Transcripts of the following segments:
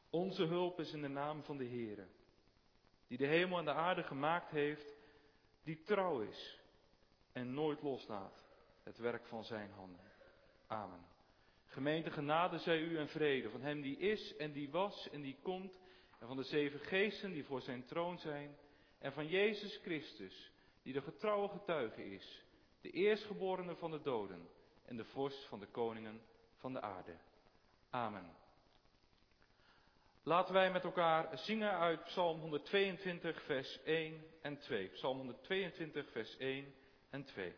Onze hulp is in de naam van de Heere, die de hemel en de aarde gemaakt heeft, die trouw is en nooit loslaat het werk van zijn handen. Amen. Gemeente, genade zij u en vrede van hem die is en die was en die komt, en van de 7 geesten die voor zijn troon zijn, en van Jezus Christus, die de getrouwe getuige is, de eerstgeborene van de doden en de vorst van de koningen van de aarde. Amen. Laten wij met elkaar zingen uit Psalm 122 vers 1 en 2. Psalm 122 vers 1 en 2.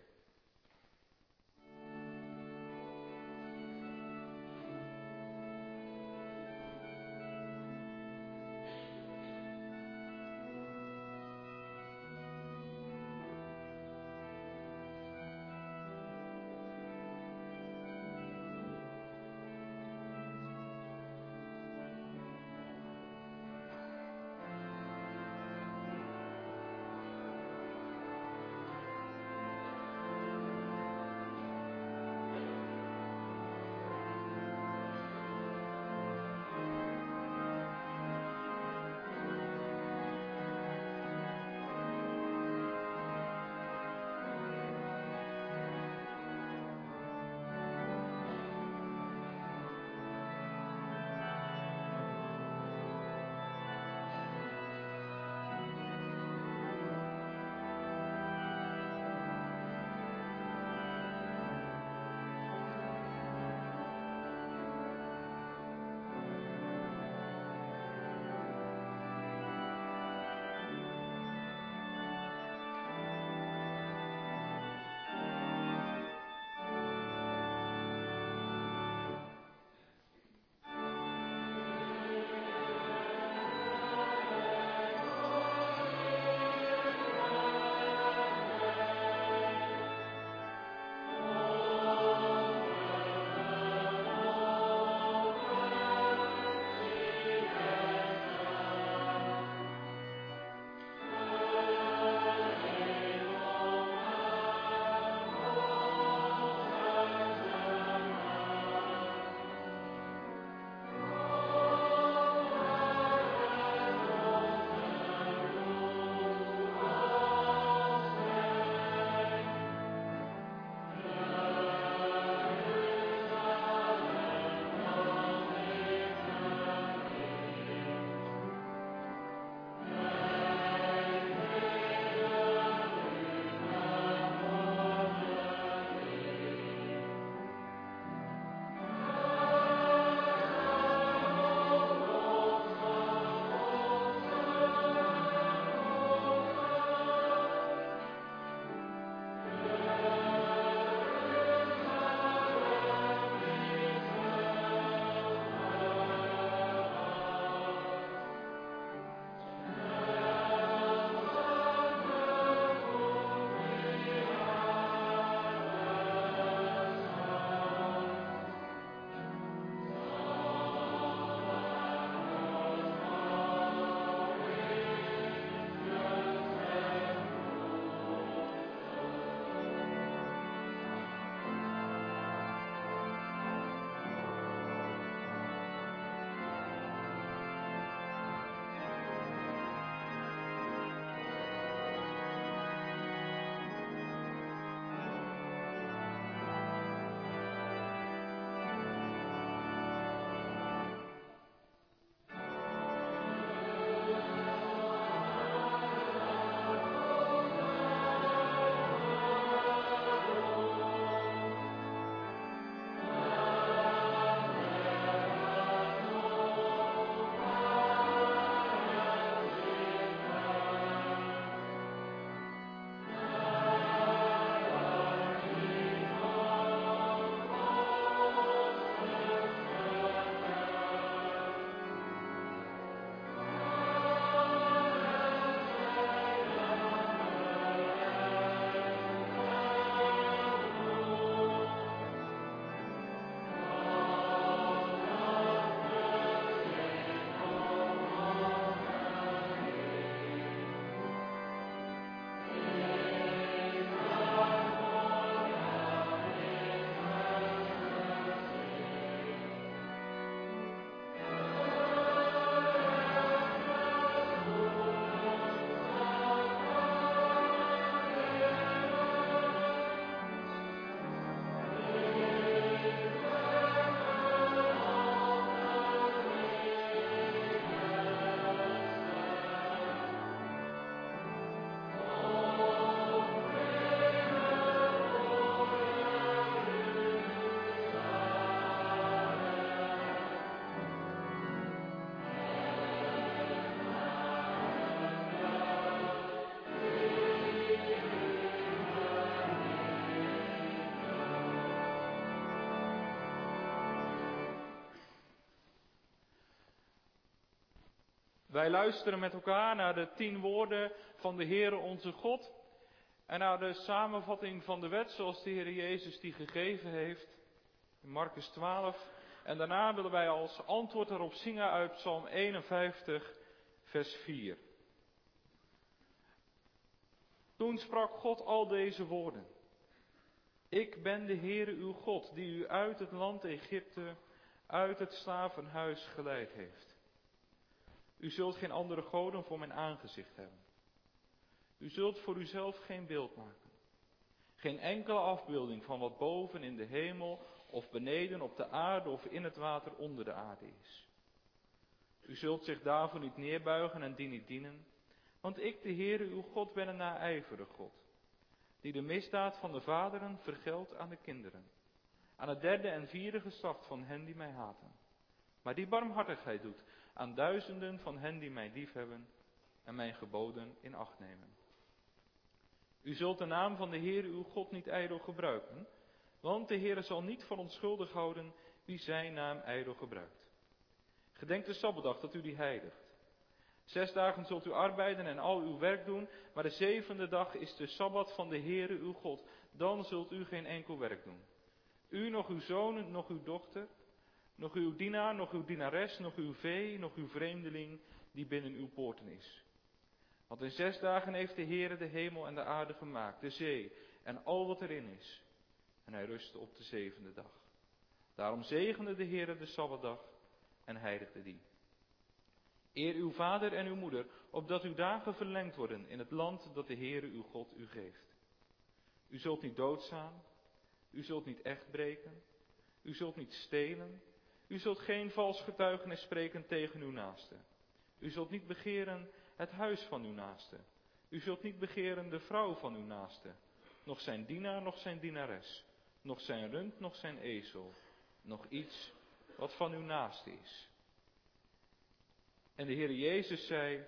Wij luisteren met elkaar naar de 10 woorden van de Heere onze God en naar de samenvatting van de wet zoals de Heer Jezus die gegeven heeft in Markus 12. En daarna willen wij als antwoord daarop zingen uit Psalm 51, vers 4. Toen sprak God al deze woorden. Ik ben de Heere uw God, die u uit het land Egypte, uit het slavenhuis geleid heeft. U zult geen andere goden voor mijn aangezicht hebben. U zult voor uzelf geen beeld maken. Geen enkele afbeelding van wat boven in de hemel of beneden op de aarde of in het water onder de aarde is. U zult zich daarvoor niet neerbuigen en die niet dienen, want ik, de Heere uw God, ben een naijverige God, die de misdaad van de vaderen vergeldt aan de kinderen, aan het 3e en 4e geslacht van hen die mij haten, maar die barmhartigheid doet aan duizenden van hen die mij liefhebben en mijn geboden in acht nemen. U zult de naam van de Heere uw God niet ijdel gebruiken, want de Heere zal niet voor onschuldig houden wie zijn naam ijdel gebruikt. Gedenk de Sabbatdag dat u die heiligt. 6 dagen zult u arbeiden en al uw werk doen, maar de 7e dag is de Sabbat van de Heere uw God. Dan zult u geen enkel werk doen. U, nog uw zoon, nog uw dochter, nog uw dienaar, nog uw dienares, nog uw vee, nog uw vreemdeling die binnen uw poorten is. Want in 6 dagen heeft de Heere de hemel en de aarde gemaakt, de zee en al wat erin is. En hij rustte op de 7e dag. Daarom zegende de Heere de Sabbatdag en heiligde die. Eer uw vader en uw moeder, opdat uw dagen verlengd worden in het land dat de Heere uw God u geeft. U zult niet doodslaan, u zult niet echt breken, u zult niet stelen, u zult geen vals getuigenis spreken tegen uw naaste. U zult niet begeren het huis van uw naaste. U zult niet begeren de vrouw van uw naaste, nog zijn dienaar, nog zijn dienares, nog zijn rund, nog zijn ezel, nog iets wat van uw naaste is. En de Heer Jezus zei,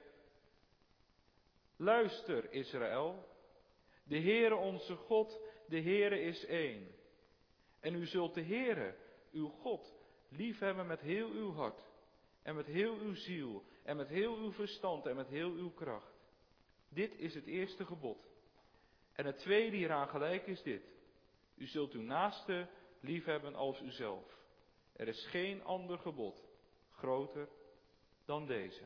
luister Israël, de Heere onze God, de Heere is één. En u zult de Heere, uw God, liefhebben met heel uw hart, en met heel uw ziel, en met heel uw verstand, en met heel uw kracht. Dit is het eerste gebod. En het tweede hieraan gelijk is dit. U zult uw naaste liefhebben als uzelf. Er is geen ander gebod groter dan deze.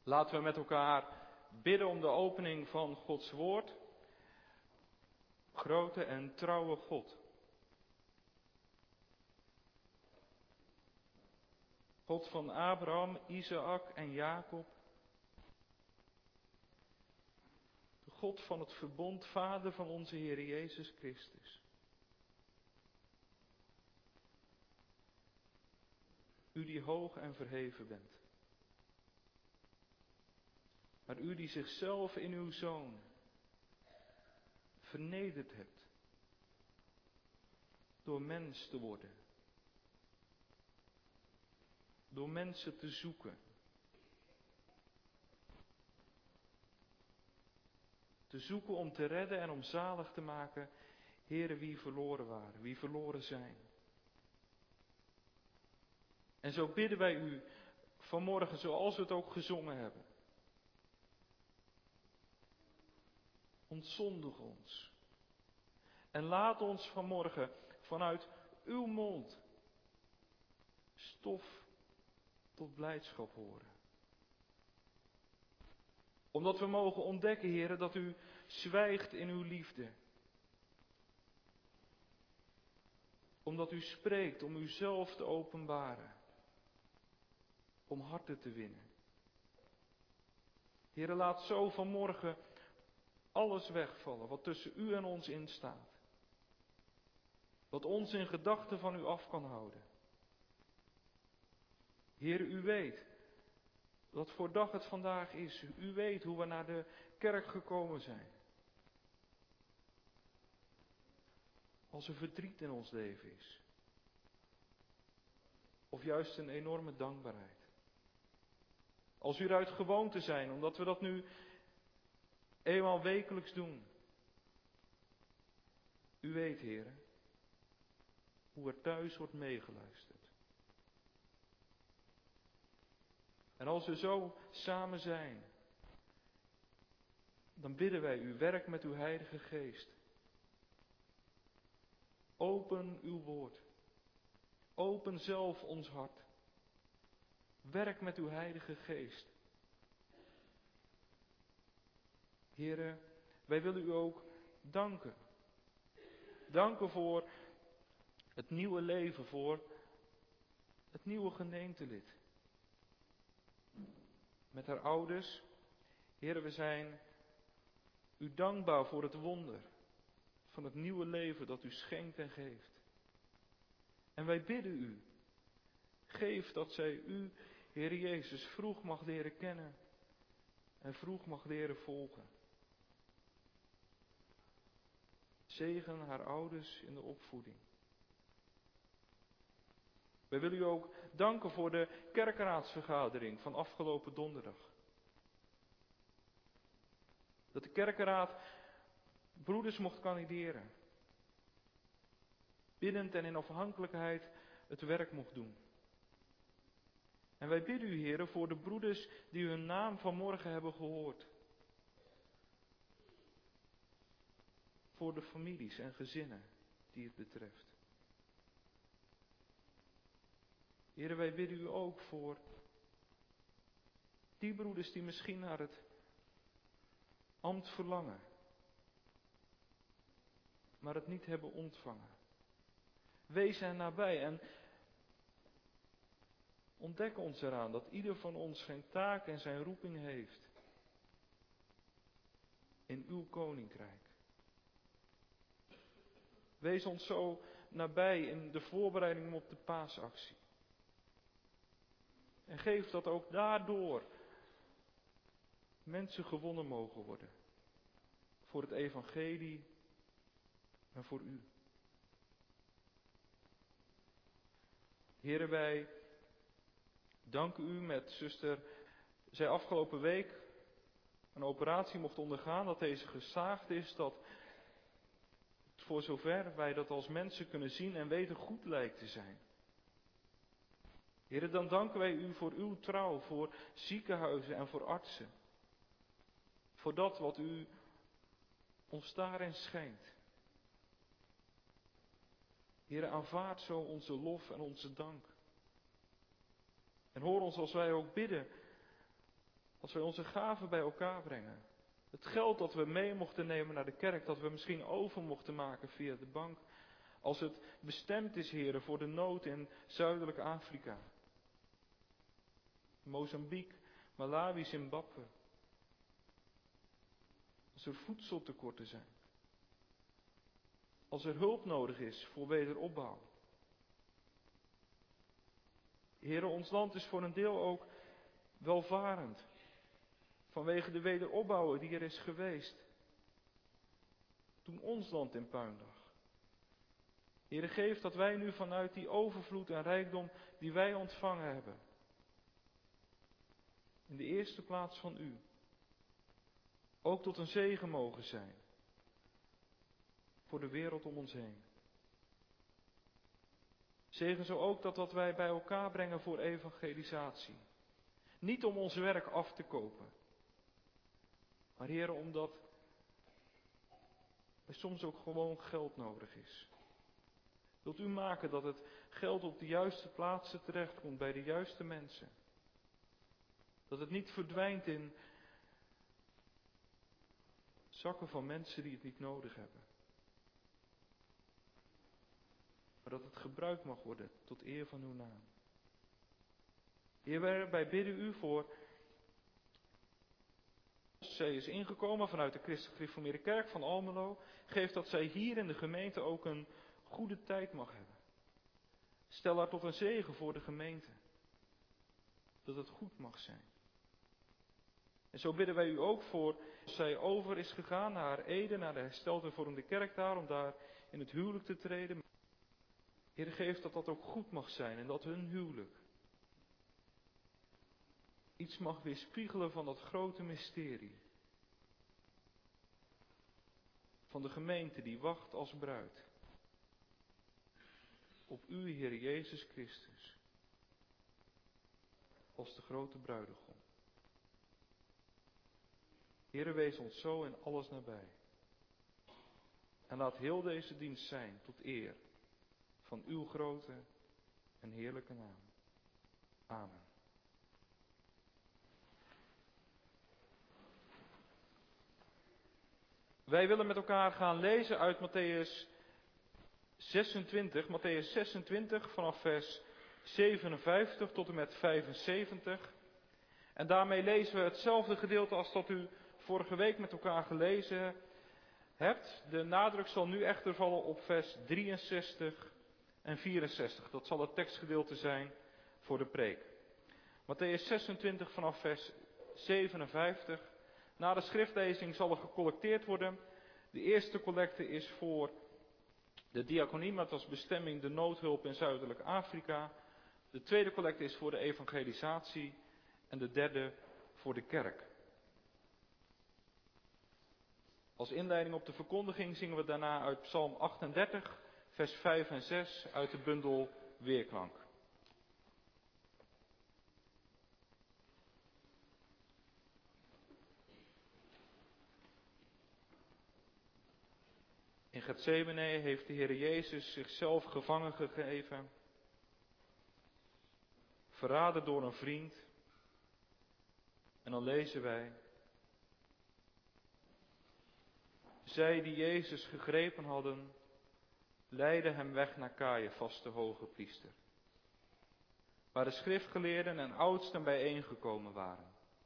Laten we met elkaar bidden om de opening van Gods woord. Grote en trouwe God. God van Abraham, Isaac en Jacob. De God van het verbond, Vader van onze Heer Jezus Christus. U die hoog en verheven bent. Maar u die zichzelf in uw Zoon vernederd hebt. Door mens te worden. Door mensen te zoeken. Te zoeken om te redden en om zalig te maken, Heere, wie verloren waren, wie verloren zijn. En zo bidden wij u vanmorgen, zoals we het ook gezongen hebben. Ontzondig ons. En laat ons vanmorgen vanuit uw mond stof tot blijdschap horen. Omdat we mogen ontdekken, Heere, dat u zwijgt in uw liefde. Omdat u spreekt om uzelf te openbaren. Om harten te winnen. Heere, laat zo vanmorgen alles wegvallen wat tussen u en ons in staat. Wat ons in gedachten van u af kan houden. Heere, u weet wat voor dag het vandaag is. U weet hoe we naar de kerk gekomen zijn. Als er verdriet in ons leven is. Of juist een enorme dankbaarheid. Als u eruit gewoonte zijn, omdat we dat nu eenmaal wekelijks doen. U weet, Heere, hoe er thuis wordt meegeluisterd. En als we zo samen zijn, dan bidden wij u, werk met uw Heilige Geest. Open uw woord. Open zelf ons hart. Werk met uw Heilige Geest. Heere, wij willen u ook danken. Danken voor het nieuwe leven, voor het nieuwe gemeentelid. Met haar ouders. Heere, we zijn u dankbaar voor het wonder van het nieuwe leven dat u schenkt en geeft. En wij bidden u, geef dat zij u, Heere Jezus, vroeg mag leren kennen en vroeg mag leren volgen. Zegen haar ouders in de opvoeding. Wij willen u ook danken voor de kerkenraadsvergadering van afgelopen donderdag. Dat de kerkenraad broeders mocht kandideren. Biddend en in afhankelijkheid het werk mocht doen. En wij bidden u, Heere, voor de broeders die hun naam vanmorgen hebben gehoord. Voor de families en gezinnen die het betreft. Heere, wij bidden u ook voor die broeders die misschien naar het ambt verlangen, maar het niet hebben ontvangen. Wees hen nabij en ontdek ons eraan dat ieder van ons zijn taak en zijn roeping heeft in uw koninkrijk. Wees ons zo nabij in de voorbereiding op de paasactie. En geef dat ook daardoor mensen gewonnen mogen worden. Voor het evangelie en voor u. Heere, wij danken u met zuster. Zij afgelopen week een operatie mocht ondergaan, dat deze geslaagd is, dat het voor zover wij dat als mensen kunnen zien en weten goed lijkt te zijn. Heere, dan danken wij u voor uw trouw, voor ziekenhuizen en voor artsen. Voor dat wat u ons daarin schenkt. Heere, aanvaard zo onze lof en onze dank. En hoor ons als wij ook bidden Als wij onze gaven bij elkaar brengen. Het geld dat we mee mochten nemen naar de kerk, dat we misschien over mochten maken via de bank. Als het bestemd is, Heere, voor de nood in Zuidelijk Afrika. Mozambique, Malawi, Zimbabwe. Als er voedseltekorten zijn. Als er hulp nodig is voor wederopbouw. Heere, ons land is voor een deel ook welvarend. Vanwege de wederopbouw die er is geweest. Toen ons land in puin lag. Heere, geef dat wij nu vanuit die overvloed en rijkdom die wij ontvangen hebben. In de eerste plaats van u. Ook tot een zegen mogen zijn. Voor de wereld om ons heen. Zegen zo ook dat wat wij bij elkaar brengen voor evangelisatie. Niet om ons werk af te kopen. Maar Heere, omdat er soms ook gewoon geld nodig is. Wilt u maken dat het geld op de juiste plaatsen terechtkomt bij de juiste mensen. Dat het niet verdwijnt in zakken van mensen die het niet nodig hebben. Maar dat het gebruikt mag worden tot eer van uw naam. Heer, wij bidden u voor. Zij is ingekomen vanuit de Christelijk Gereformeerde Kerk van Almelo. Geef dat zij hier in de gemeente ook een goede tijd mag hebben. Stel haar tot een zegen voor de gemeente. Dat het goed mag zijn. En zo bidden wij u ook voor, als zij over is gegaan naar Ede, naar de hersteld hervormde kerk daar, om daar in het huwelijk te treden. Heer, geef dat dat ook goed mag zijn en dat hun huwelijk iets mag weerspiegelen van dat grote mysterie. Van de gemeente die wacht als bruid. Op u, Heer Jezus Christus. Als de grote bruidegom. Heere, wees ons zo in alles nabij. En laat heel deze dienst zijn tot eer van uw grote en heerlijke naam. Amen. Wij willen met elkaar gaan lezen uit Matthäus 26 vanaf vers 57 tot en met 75. En daarmee lezen we hetzelfde gedeelte als dat u vorige week met elkaar gelezen hebt. De nadruk zal nu echter vallen op vers 63 en 64. Dat zal het tekstgedeelte zijn voor de preek. Matthäus 26 vanaf vers 57. Na de schriftlezing zal er gecollecteerd worden. De eerste collecte is voor de diaconie met als bestemming de noodhulp in Zuidelijk Afrika. De tweede collecte is voor de evangelisatie. En de derde voor de kerk. Als inleiding op de verkondiging zingen we daarna uit Psalm 38, vers 5 en 6 uit de bundel Weerklank. In Getsemane heeft de Heer Jezus zichzelf gevangen gegeven, verraden door een vriend. En dan lezen wij: zij die Jezus gegrepen hadden, leidden hem weg naar Caiaphas, de hoge priester, waar de schriftgeleerden en oudsten bijeengekomen waren.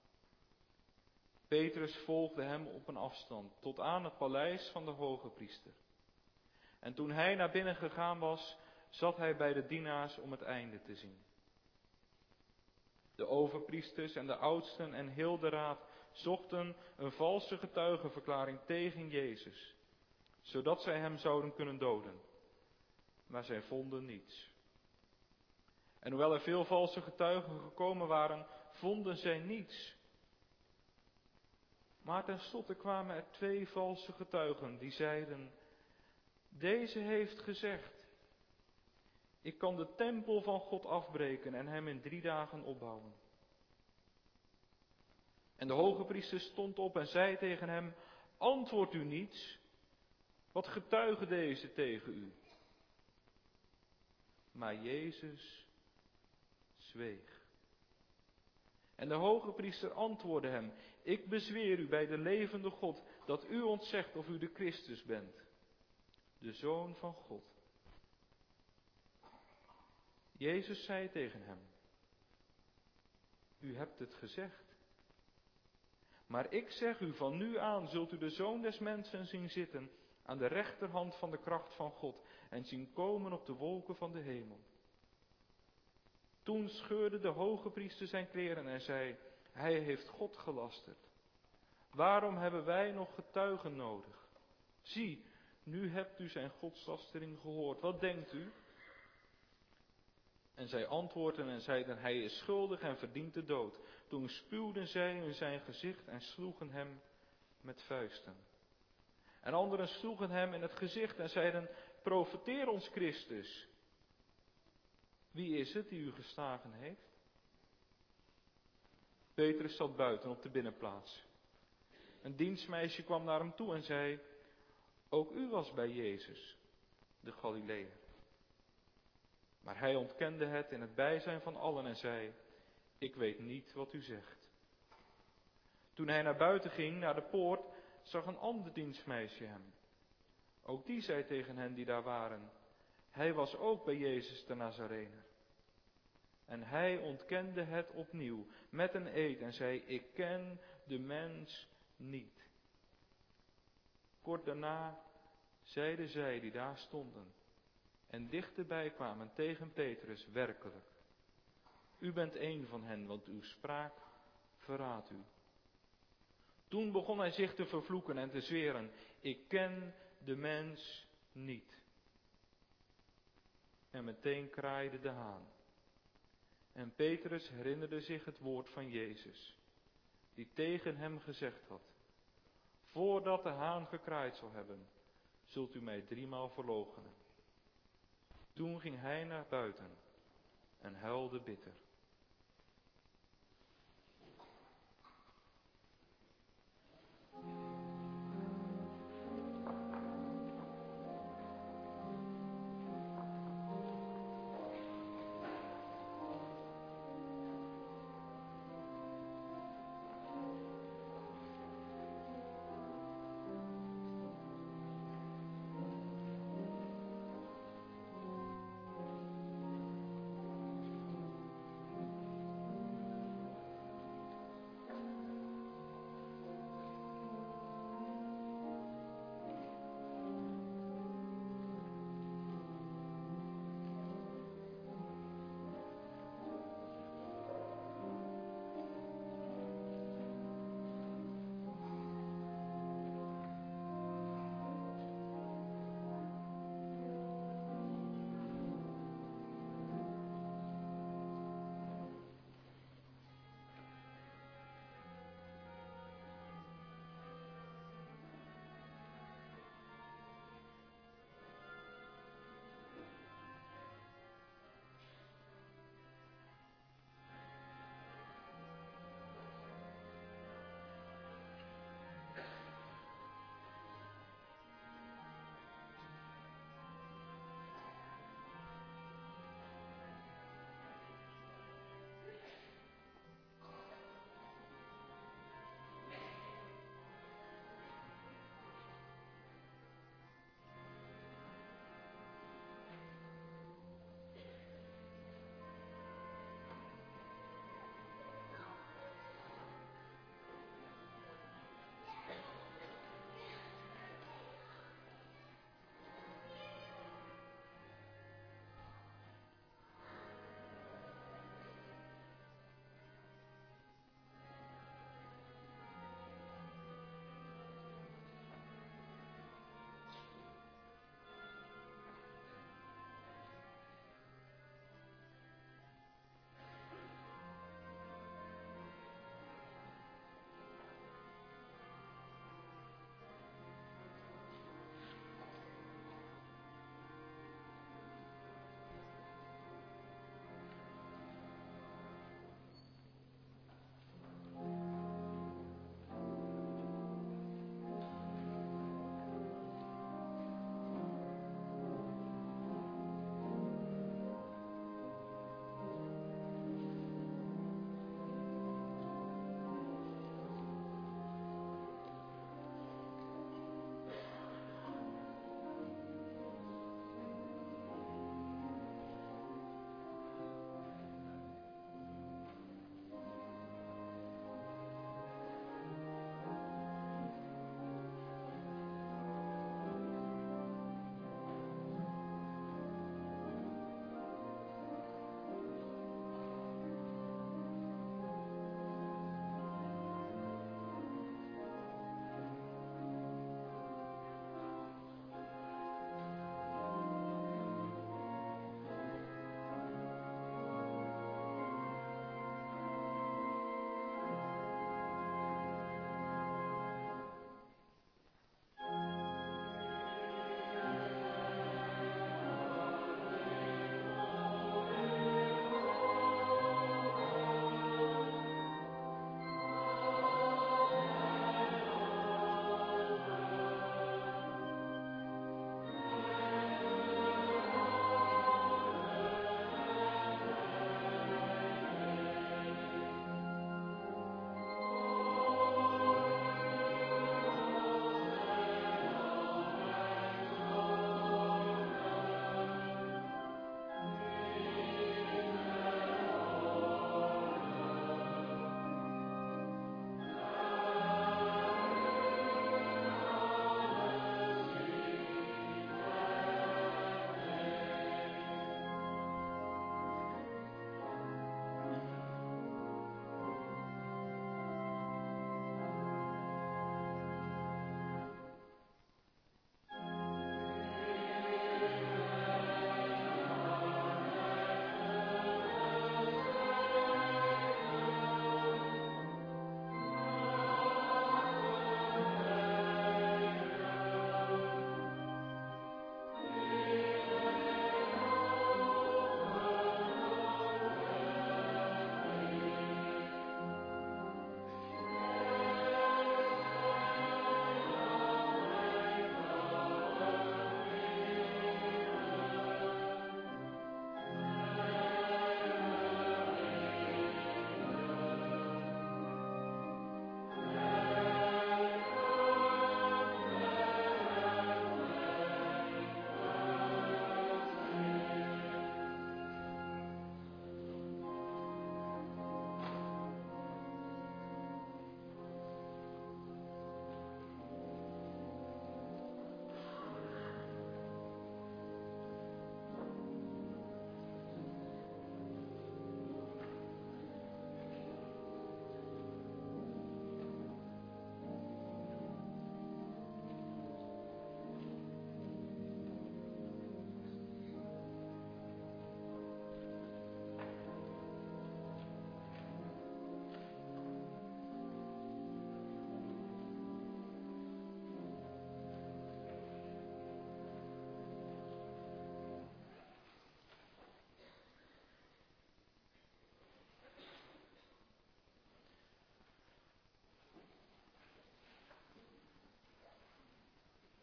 Petrus volgde hem op een afstand tot aan het paleis van de hoge priester. En toen hij naar binnen gegaan was, zat hij bij de dienaars om het einde te zien. De overpriesters en de oudsten en heel de raad zochten een valse getuigenverklaring tegen Jezus, zodat zij hem zouden kunnen doden. Maar zij vonden niets. En hoewel er veel valse getuigen gekomen waren, vonden zij niets. Maar tenslotte kwamen er 2 valse getuigen die zeiden: deze heeft gezegd: ik kan de tempel van God afbreken en hem in 3 dagen opbouwen. En de hoge priester stond op en zei tegen hem: antwoordt u niets? Wat getuigen deze tegen u? Maar Jezus zweeg. En de hoge priester antwoordde hem: ik bezweer u bij de levende God, dat u ons zegt of u de Christus bent, de Zoon van God. Jezus zei tegen hem: u hebt het gezegd. Maar ik zeg u, van nu aan zult u de Zoon des Mensen zien zitten aan de rechterhand van de kracht van God en zien komen op de wolken van de hemel. Toen scheurde de hoge priester zijn kleren en zei: hij heeft God gelasterd. Waarom hebben wij nog getuigen nodig? Zie, nu hebt u zijn godslastering gehoord. Wat denkt u? En zij antwoordden en zeiden: hij is schuldig en verdient de dood. Toen spuwden zij in zijn gezicht en sloegen hem met vuisten. En anderen sloegen hem in het gezicht en zeiden: profeteer ons, Christus. Wie is het die u geslagen heeft? Petrus zat buiten op de binnenplaats. Een dienstmeisje kwam naar hem toe en zei: ook u was bij Jezus, de Galileër. Maar hij ontkende het in het bijzijn van allen en zei: ik weet niet wat u zegt. Toen hij naar buiten ging, naar de poort, zag een ander dienstmeisje hem. Ook die zei tegen hen die daar waren: hij was ook bij Jezus de Nazarener. En hij ontkende het opnieuw met een eed en zei: ik ken de mens niet. Kort daarna zeiden zij die daar stonden en dichterbij kwamen tegen Petrus: werkelijk, u bent een van hen, want uw spraak verraadt u. Toen begon hij zich te vervloeken en te zweren: ik ken de mens niet. En meteen kraaide de haan. En Petrus herinnerde zich het woord van Jezus, die tegen hem gezegd had: voordat de haan gekraaid zal hebben, zult u mij 3 maal verloochenen. Toen ging hij naar buiten en huilde bitter.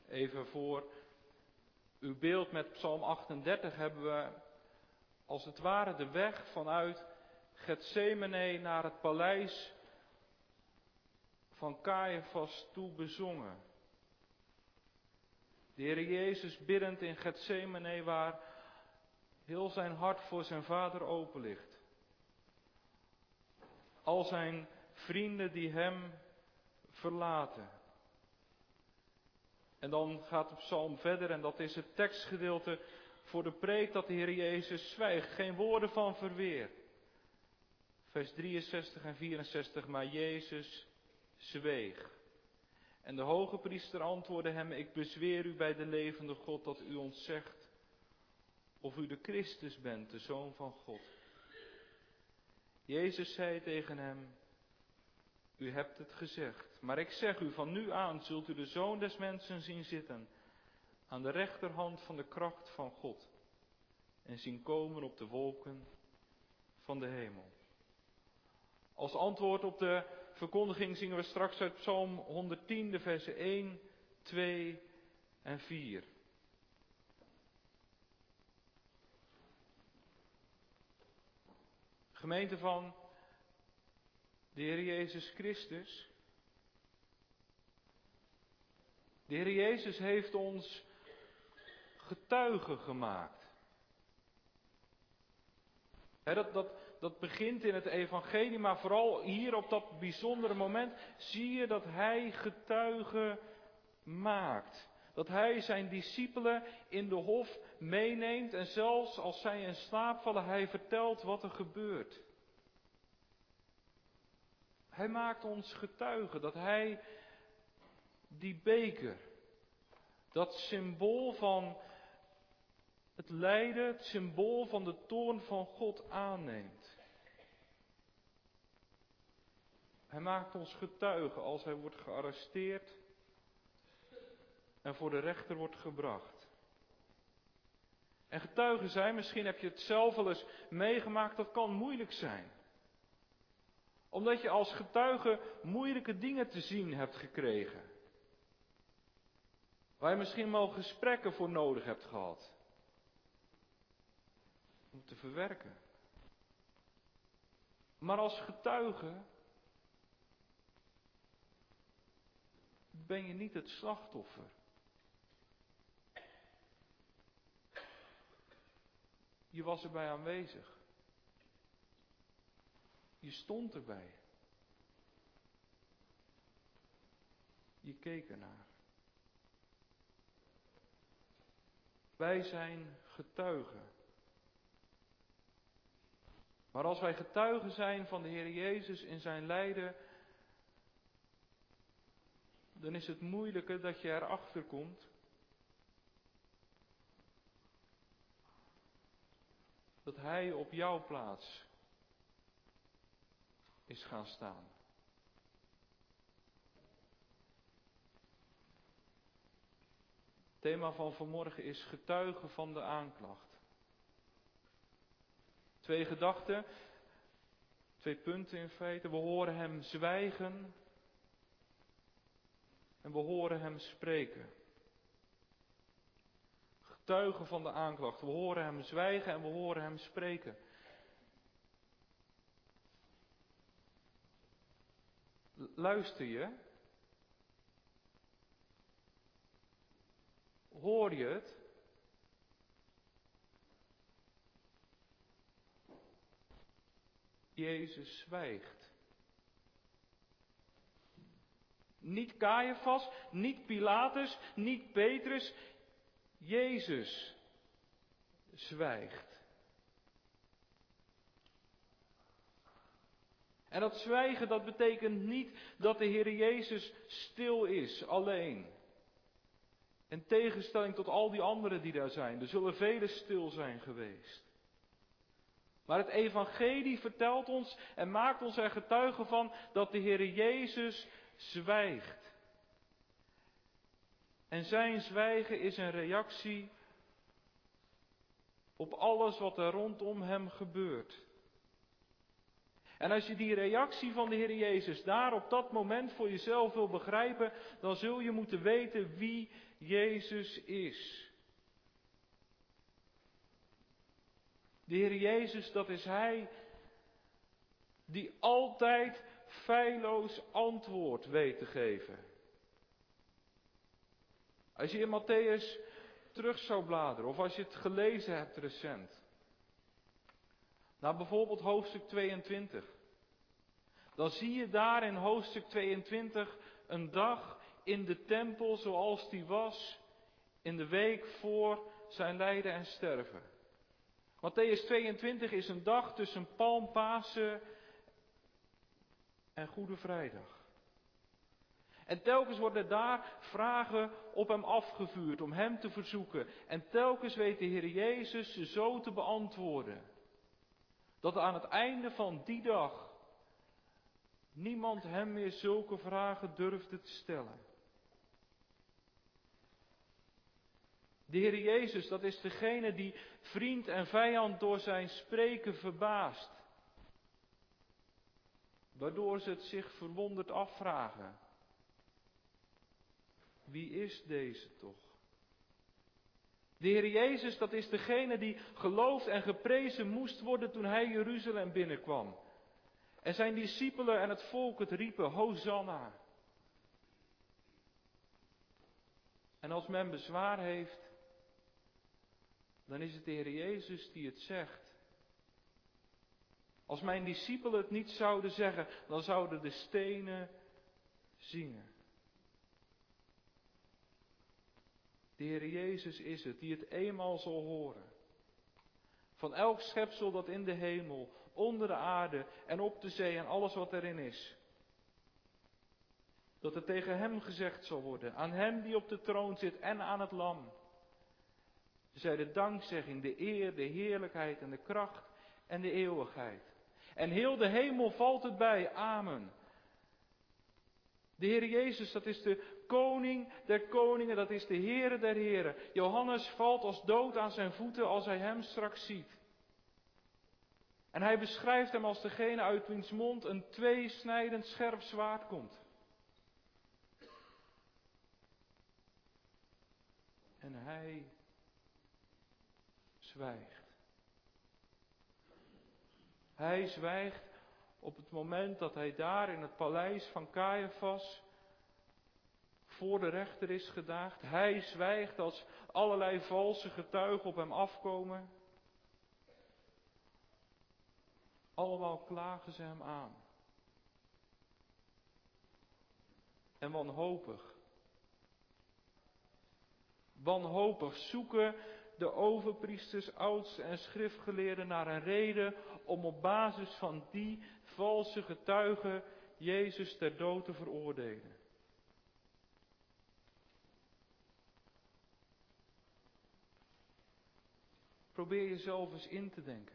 Even voor uw beeld met Psalm 38 hebben we als het ware de weg vanuit Getsemane naar het paleis van Caiaphas toe bezongen. De Heer Jezus biddend in Getsemane waar heel zijn hart voor zijn Vader open ligt. Al zijn vrienden die hem verlaten. En dan gaat de psalm verder en dat is het tekstgedeelte voor de preek dat de Heer Jezus zwijgt. Geen woorden van verweer. Vers 63 en 64, maar Jezus zweeg. En de hoge priester antwoordde hem, ik bezweer u bij de levende God dat u ons zegt of u de Christus bent, de Zoon van God. Jezus zei tegen hem, u hebt het gezegd, maar ik zeg u, van nu aan zult u de Zoon des Mensen zien zitten aan de rechterhand van de kracht van God en zien komen op de wolken van de hemel. Als antwoord op de verkondiging zingen we straks uit Psalm 110, de versen 1, 2 en 4. Gemeente van de Heer Jezus Christus. De Heer Jezus heeft ons getuigen gemaakt. Dat begint in het evangelie, maar vooral hier op dat bijzondere moment zie je dat hij getuigen maakt. Dat hij zijn discipelen in de hof meeneemt en zelfs als zij in slaap vallen, hij vertelt wat er gebeurt. Hij maakt ons getuigen dat hij die beker, dat symbool van het lijden, het symbool van de toorn van God aanneemt. Hij maakt ons getuigen als hij wordt gearresteerd en voor de rechter wordt gebracht. En getuigen zijn, misschien heb je het zelf wel eens meegemaakt, dat kan moeilijk zijn. Omdat je als getuige moeilijke dingen te zien hebt gekregen. Waar je misschien wel gesprekken voor nodig hebt gehad. Om te verwerken. Maar als getuige ben je niet het slachtoffer. Je was erbij aanwezig. Je stond erbij. Je keek ernaar. Wij zijn getuigen. Maar als wij getuigen zijn van de Heer Jezus in zijn lijden, dan is het moeilijke dat je erachter komt dat hij op jouw plaats is gaan staan. Het thema van vanmorgen is getuigen van de aanklacht. 2 gedachten, 2 punten in feite. We horen hem zwijgen en we horen hem spreken. Getuigen van de aanklacht. We horen hem zwijgen en we horen hem spreken. Luister je? Hoor je het? Jezus zwijgt. Niet Caiaphas, niet Pilatus, niet Petrus. Jezus zwijgt. En dat zwijgen, dat betekent niet dat de Heer Jezus stil is, alleen. In tegenstelling tot al die anderen die daar zijn. Er zullen velen stil zijn geweest. Maar het evangelie vertelt ons en maakt ons er getuigen van dat de Heer Jezus zwijgt. En zijn zwijgen is een reactie op alles wat er rondom hem gebeurt. En als je die reactie van de Heer Jezus daar op dat moment voor jezelf wil begrijpen, dan zul je moeten weten wie Jezus is. De Heer Jezus, dat is Hij die altijd feilloos antwoord weet te geven. Als je in Matthäus terug zou bladeren, of als je het gelezen hebt recent, naar bijvoorbeeld hoofdstuk 22, dan zie je daar in hoofdstuk 22 een dag in de tempel zoals die was in de week voor zijn lijden en sterven. Matthäus 22 is een dag tussen Palm, Pasen en Goede Vrijdag. En telkens worden daar vragen op hem afgevuurd om hem te verzoeken. En telkens weet de Heer Jezus ze zo te beantwoorden, dat aan het einde van die dag niemand hem meer zulke vragen durfde te stellen. De Heer Jezus, dat is degene die vriend en vijand door zijn spreken verbaast. Waardoor ze het zich verwonderd afvragen. Wie is deze toch? De Heer Jezus, dat is degene die geloofd en geprezen moest worden toen hij Jeruzalem binnenkwam. En zijn discipelen en het volk het riepen, Hosanna. En als men bezwaar heeft, dan is het de Heer Jezus die het zegt. Als mijn discipelen het niet zouden zeggen, dan zouden de stenen zingen. De Heer Jezus is het die het eenmaal zal horen. Van elk schepsel dat in de hemel, onder de aarde en op de zee en alles wat erin is. Dat het tegen hem gezegd zal worden, aan hem die op de troon zit en aan het lam. Zij de dankzegging, de eer, de heerlijkheid en de kracht en de eeuwigheid. En heel de hemel valt het bij, amen. De Heer Jezus, dat is de koning der koningen, dat is de Heere der heren. Johannes valt als dood aan zijn voeten als hij hem straks ziet. En hij beschrijft hem als degene uit wiens mond een tweesnijdend scherp zwaard komt. En hij zwijgt. Hij zwijgt op het moment dat hij daar in het paleis van Caiaphas voor de rechter is gedaagd. Hij zwijgt als allerlei valse getuigen op hem afkomen. Allemaal klagen ze hem aan. En wanhopig zoeken de overpriesters, oudsten en schriftgeleerden naar een reden om op basis van die valse getuigen Jezus ter dood te veroordelen. Probeer jezelf eens in te denken.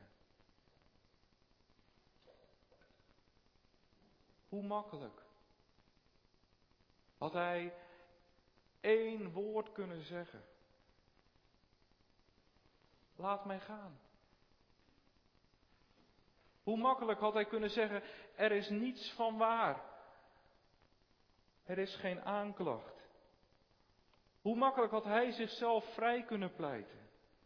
Hoe makkelijk had hij één woord kunnen zeggen. Laat mij gaan. Hoe makkelijk had hij kunnen zeggen, er is niets van waar. Er is geen aanklacht. Hoe makkelijk had hij zichzelf vrij kunnen pleiten.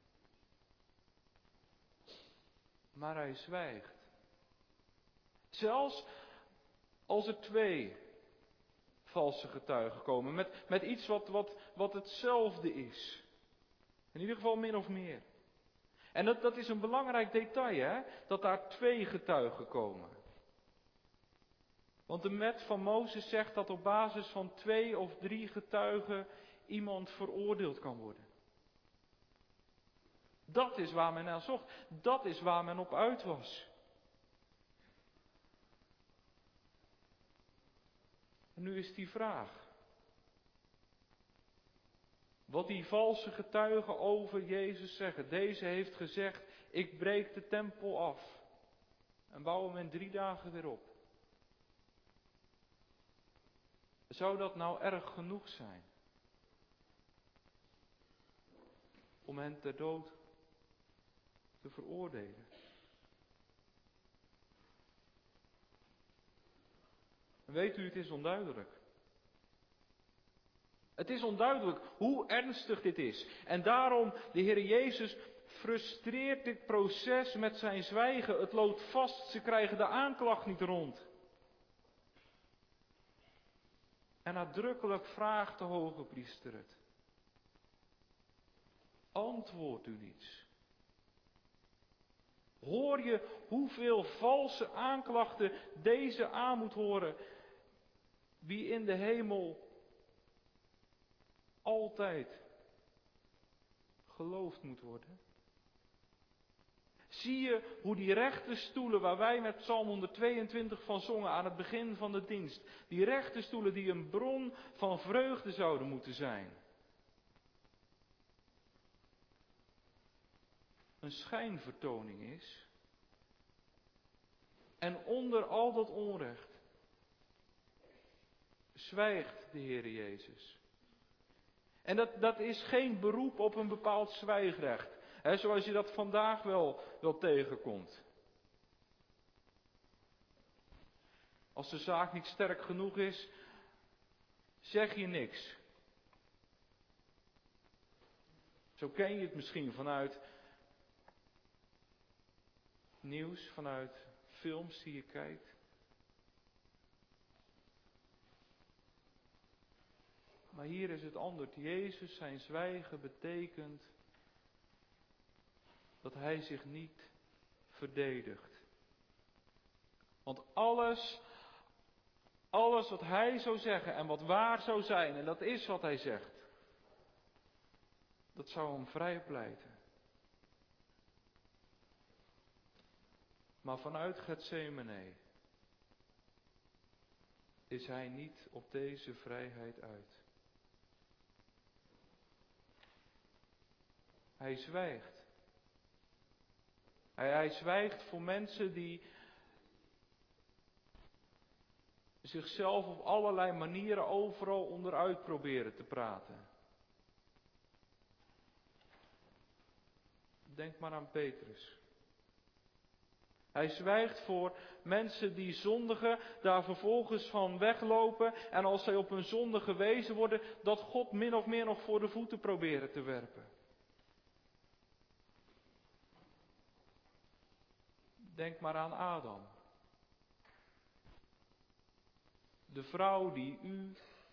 Maar hij zwijgt. Zelfs als er 2 valse getuigen komen. Met iets wat hetzelfde is. In ieder geval min of meer. En dat is een belangrijk detail, hè? Dat daar 2 getuigen komen. Want de wet van Mozes zegt dat op basis van 2 of 3 getuigen iemand veroordeeld kan worden. Dat is waar men naar zocht. Dat is waar men op uit was. En nu is die vraag. Wat die valse getuigen over Jezus zeggen. Deze heeft gezegd, ik breek de tempel af. En bouw hem in 3 dagen weer op. Zou dat nou erg genoeg zijn? Om hen ter dood te veroordelen? En weet u, het is onduidelijk. Het is onduidelijk hoe ernstig dit is. En daarom, de Heer Jezus frustreert dit proces met zijn zwijgen. Het loopt vast, ze krijgen de aanklacht niet rond. En nadrukkelijk vraagt de hoge priester het. Antwoordt u niets? Hoor je hoeveel valse aanklachten deze aan moet horen, wie in de hemel altijd geloofd moet worden? Zie je hoe die rechte stoelen waar wij met Psalm 122 van zongen aan het begin van de dienst, die rechte stoelen die een bron van vreugde zouden moeten zijn, een schijnvertoning is. En onder al dat onrecht zwijgt de Heere Jezus. En dat is geen beroep op een bepaald zwijgrecht. Zoals je dat vandaag wel tegenkomt. Als de zaak niet sterk genoeg is, zeg je niks. Zo ken je het misschien vanuit nieuws, vanuit films die je kijkt. Maar hier is het anders. Jezus, zijn zwijgen betekent dat hij zich niet verdedigt. Want alles wat hij zou zeggen en wat waar zou zijn, en dat is wat hij zegt, dat zou hem vrijpleiten. Maar vanuit Getsemane is hij niet op deze vrijheid uit. Hij zwijgt. Hij zwijgt voor mensen die zichzelf op allerlei manieren overal onderuit proberen te praten. Denk maar aan Petrus. Hij zwijgt voor mensen die zondigen, daar vervolgens van weglopen en als zij op hun zonde gewezen worden, dat God min of meer nog voor de voeten proberen te werpen. Denk maar aan Adam. De vrouw die u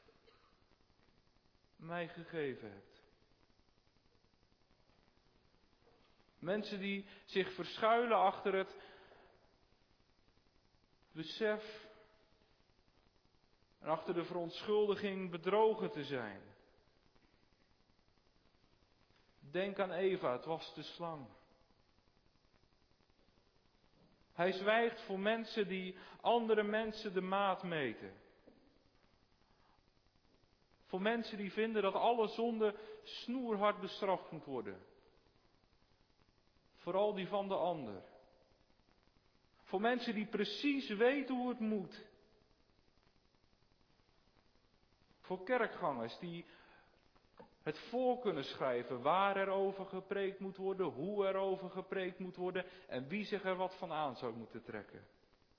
mij gegeven hebt. Mensen die zich verschuilen achter het besef en achter de verontschuldiging bedrogen te zijn. Denk aan Eva, het was de slang. Hij zwijgt voor mensen die andere mensen de maat meten. Voor mensen die vinden dat alle zonde snoerhard bestraft moet worden. Vooral die van de ander. Voor mensen die precies weten hoe het moet. Voor kerkgangers die het voor kunnen schrijven waar er over gepreekt moet worden, hoe er over gepreekt moet worden en wie zich er wat van aan zou moeten trekken.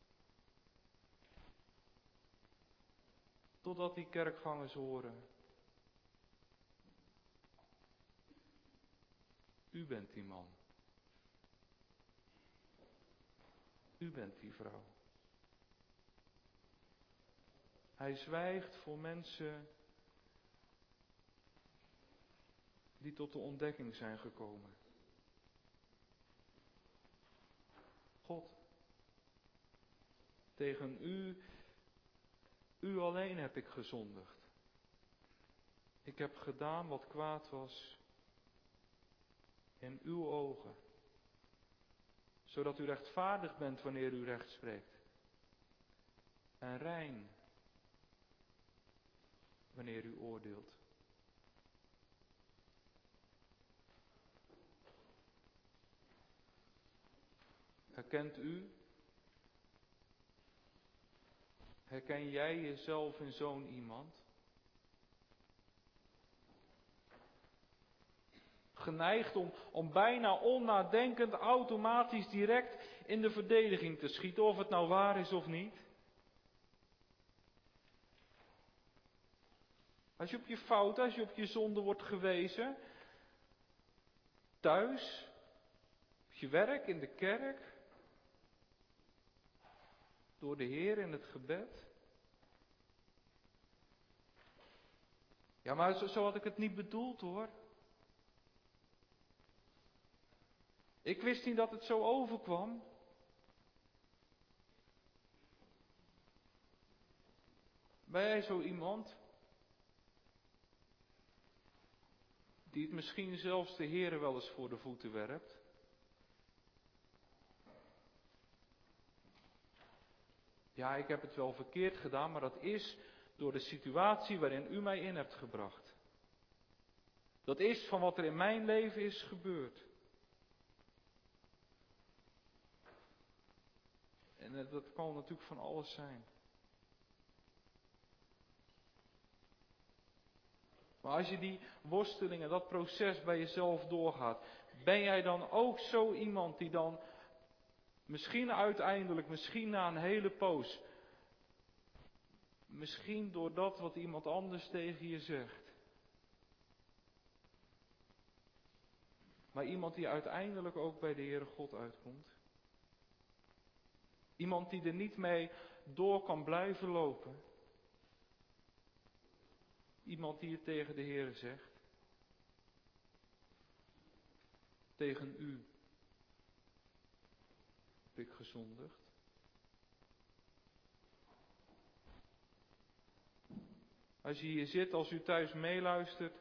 Totdat die kerkgangers horen: u bent die man. U bent die vrouw. Hij zwijgt voor mensen die tot de ontdekking zijn gekomen. God, tegen u alleen heb ik gezondigd. Ik heb gedaan wat kwaad was in uw ogen. Zodat u rechtvaardig bent wanneer u recht spreekt. En rein wanneer u oordeelt. Herkent u? Herken jij jezelf in zo'n iemand? Geneigd om bijna onnadenkend automatisch direct in de verdediging te schieten, of het nou waar is of niet. Als je op je fouten, als je op je zonde wordt gewezen, thuis, op je werk, in de kerk, door de Heer in het gebed. Ja, maar zo had ik het niet bedoeld hoor. Ik wist niet dat het zo overkwam. Ben jij zo iemand die het misschien zelfs de Heer wel eens voor de voeten werpt? Ja, ik heb het wel verkeerd gedaan, maar dat is door de situatie waarin u mij in hebt gebracht. Dat is van wat er in mijn leven is gebeurd. En dat kan natuurlijk van alles zijn. Maar als je die worstelingen, dat proces bij jezelf doorgaat, ben jij dan ook zo iemand die dan misschien uiteindelijk, misschien na een hele poos, misschien door dat wat iemand anders tegen je zegt, maar iemand die uiteindelijk ook bij de Heere God uitkomt? Iemand die er niet mee door kan blijven lopen? Iemand die het tegen de Heere zegt? Tegen u heb ik gezondigd. Als je hier zit, als u thuis meeluistert,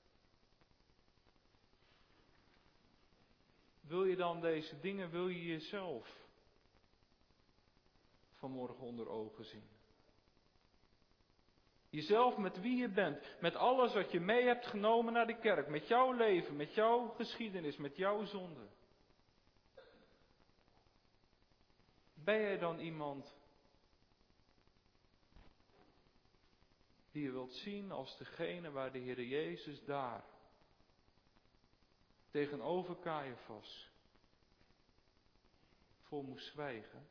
wil je dan deze dingen, wil je jezelf vanmorgen onder ogen zien? Jezelf met wie je bent, met alles wat je mee hebt genomen naar de kerk, met jouw leven, met jouw geschiedenis, met jouw zonde. Ben jij dan iemand die je wilt zien als degene waar de Heer Jezus daar tegenover Caiaphas voor moest zwijgen?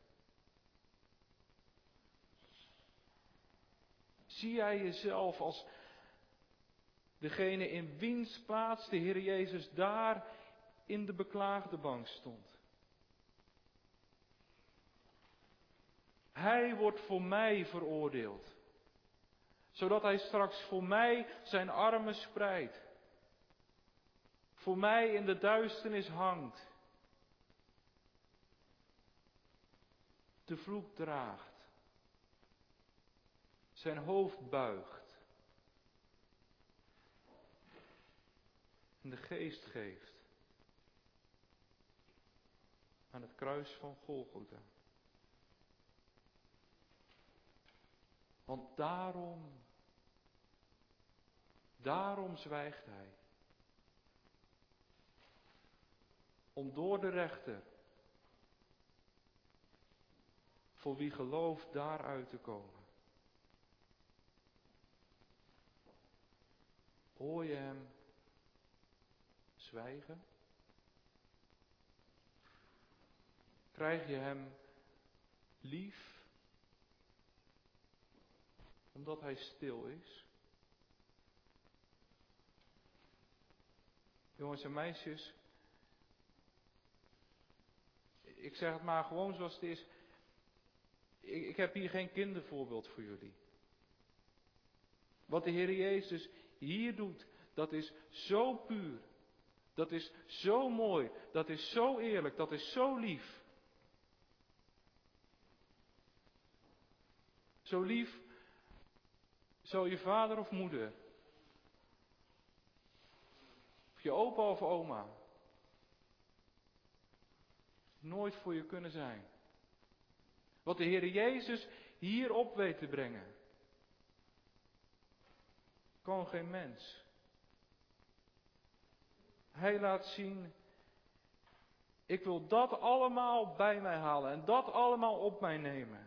Zie jij jezelf als degene in wiens plaats de Heer Jezus daar in de beklaagde bank stond? Hij wordt voor mij veroordeeld, zodat hij straks voor mij zijn armen spreidt, voor mij in de duisternis hangt, de vloek draagt, zijn hoofd buigt en de geest geeft aan het kruis van Golgotha. Want daarom zwijgt hij. Om door de rechter, voor wie gelooft, daaruit te komen. Hoor je hem zwijgen? Krijg je hem lief, omdat hij stil is? Jongens en meisjes, ik zeg het maar gewoon zoals het is. Ik heb hier geen kindervoorbeeld voor jullie. Wat de Heer Jezus hier doet, dat is zo puur. Dat is zo mooi. Dat is zo eerlijk. Dat is zo lief. Zo lief, zo je vader of moeder, of je opa of oma, nooit voor je kunnen zijn. Wat de Heer Jezus hierop weet te brengen, kan geen mens. Hij laat zien, ik wil dat allemaal bij mij halen en dat allemaal op mij nemen.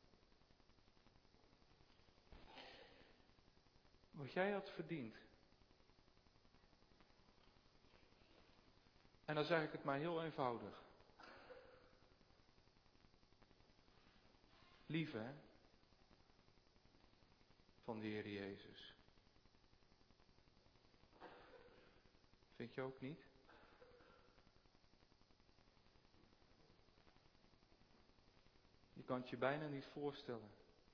Wat jij had verdiend. En dan zeg ik het maar heel eenvoudig. Lieve, hè? Van de Heer Jezus. Vind je ook niet? Je kan het je bijna niet voorstellen.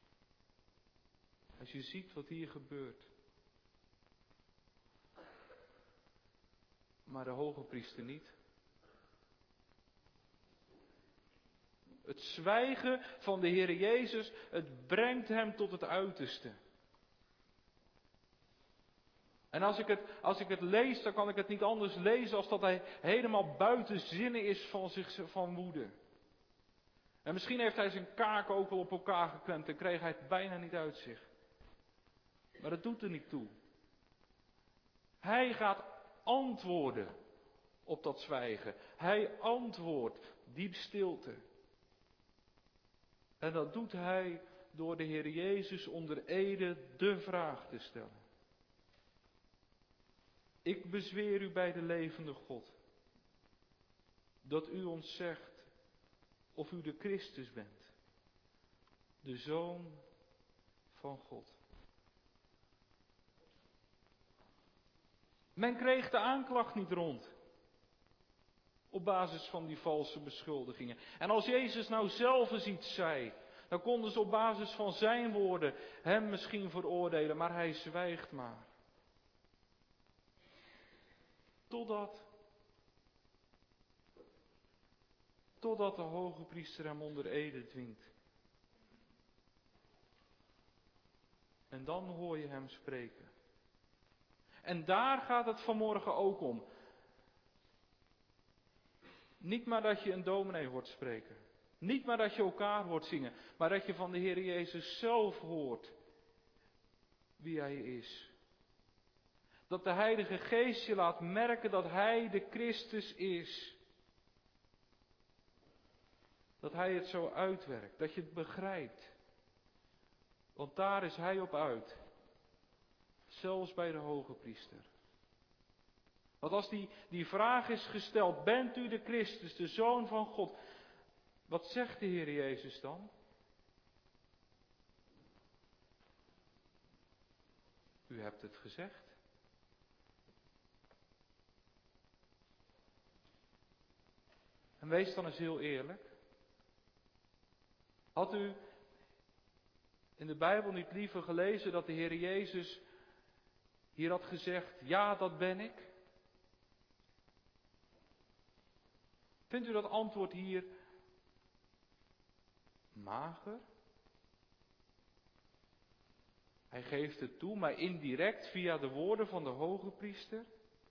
Als je ziet wat hier gebeurt. Maar de hoge priester niet. Het zwijgen van de Heer Jezus, het brengt hem tot het uiterste. En als ik het lees, dan kan ik het niet anders lezen als dat hij helemaal buiten zinnen is van woede. En misschien heeft hij zijn kaken ook wel op elkaar geklemd en kreeg hij het bijna niet uit zich. Maar dat doet er niet toe. Hij gaat antwoorden op dat zwijgen. Hij antwoordt diep stilte. En dat doet hij door de Heer Jezus onder ede de vraag te stellen. Ik bezweer u bij de levende God, dat u ons zegt of u de Christus bent, de Zoon van God. Men kreeg de aanklacht niet rond, op basis van die valse beschuldigingen. En als Jezus nou zelf eens iets zei, dan konden ze op basis van zijn woorden hem misschien veroordelen, maar hij zwijgt maar. Totdat de hoge priester hem onder ede dwingt. En dan hoor je hem spreken. En daar gaat het vanmorgen ook om. Niet maar dat je een dominee hoort spreken. Niet maar dat je elkaar hoort zingen. Maar dat je van de Heer Jezus zelf hoort wie Hij is. Dat de Heilige Geest je laat merken dat Hij de Christus is. Dat Hij het zo uitwerkt. Dat je het begrijpt. Want daar is Hij op uit. Zelfs bij de hoge priester. Want als die vraag is gesteld, bent u de Christus, de Zoon van God? Wat zegt de Heer Jezus dan? U hebt het gezegd. En wees dan eens heel eerlijk. Had u in de Bijbel niet liever gelezen dat de Heer Jezus hier had gezegd, ja, dat ben ik? Vindt u dat antwoord hier mager? Hij geeft het toe, maar indirect via de woorden van de hoge priester.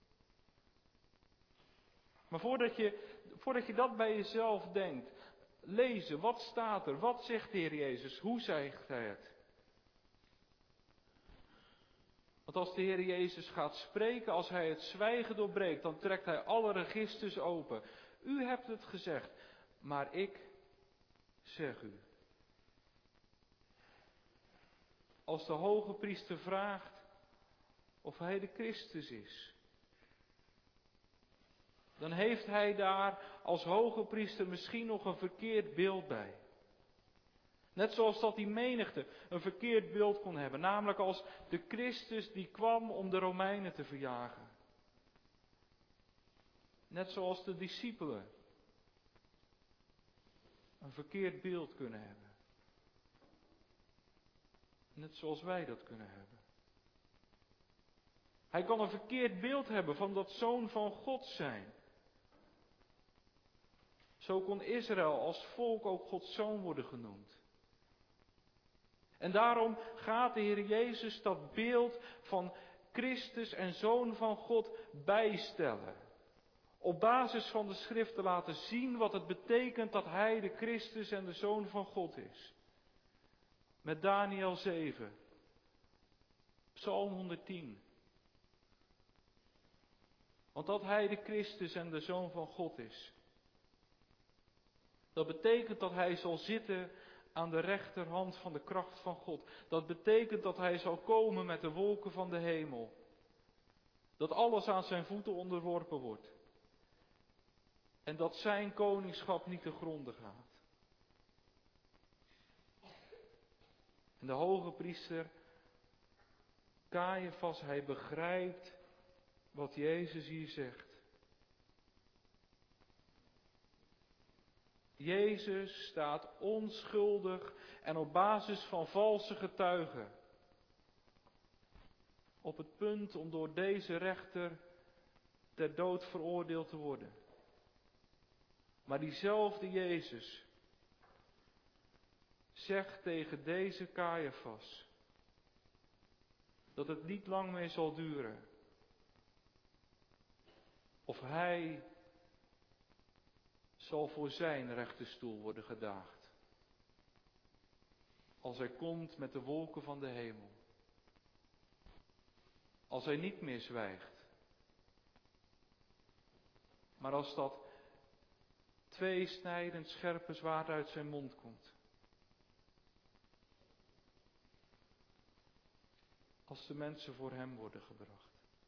Maar voordat je dat bij jezelf denkt, lezen, wat staat er? Wat zegt de Heer Jezus? Hoe zegt Hij het? Want als de Heer Jezus gaat spreken, als Hij het zwijgen doorbreekt, dan trekt Hij alle registers open. U hebt het gezegd, maar ik zeg u. Als de hoge priester vraagt of Hij de Christus is, dan heeft hij daar als hoge priester misschien nog een verkeerd beeld bij. Net zoals dat die menigte een verkeerd beeld kon hebben, namelijk als de Christus die kwam om de Romeinen te verjagen. Net zoals de discipelen een verkeerd beeld kunnen hebben. Net zoals wij dat kunnen hebben. Hij kan een verkeerd beeld hebben van dat Zoon van God zijn. Zo kon Israël als volk ook Gods zoon worden genoemd. En daarom gaat de Heer Jezus dat beeld van Christus en Zoon van God bijstellen. Op basis van de schriften laten zien wat het betekent dat Hij de Christus en de Zoon van God is. Met Daniel 7, Psalm 110. Want dat Hij de Christus en de Zoon van God is. Dat betekent dat Hij zal zitten aan de rechterhand van de kracht van God. Dat betekent dat Hij zal komen met de wolken van de hemel. Dat alles aan zijn voeten onderworpen wordt. En dat zijn koningschap niet te gronde gaat. En de hoge priester, Caiaphas, hij begrijpt wat Jezus hier zegt. Jezus staat onschuldig en op basis van valse getuigen op het punt om door deze rechter ter dood veroordeeld te worden. Maar diezelfde Jezus zegt tegen deze Caiaphas dat het niet lang meer zal duren of hij zal voor zijn rechterstoel worden gedaagd. Als hij komt met de wolken van de hemel. Als hij niet meer zwijgt. Maar als dat tweesnijdend scherpe zwaard uit zijn mond komt. Als de mensen voor hem worden gebracht.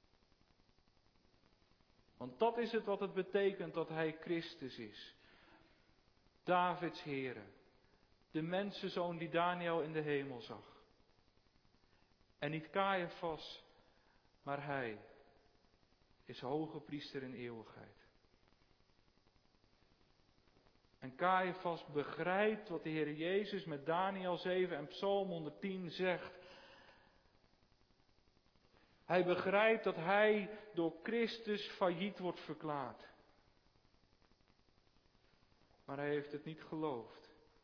Want dat is het wat het betekent dat hij Christus is. Davids Here. De mensenzoon die Daniel in de hemel zag. En niet Caiaphas, maar hij is hoge priester in eeuwigheid. En Caiaphas begrijpt wat de Heer Jezus met Daniel 7 en Psalm 110 zegt. Hij begrijpt dat hij door Christus failliet wordt verklaard. Maar hij heeft het niet geloofd.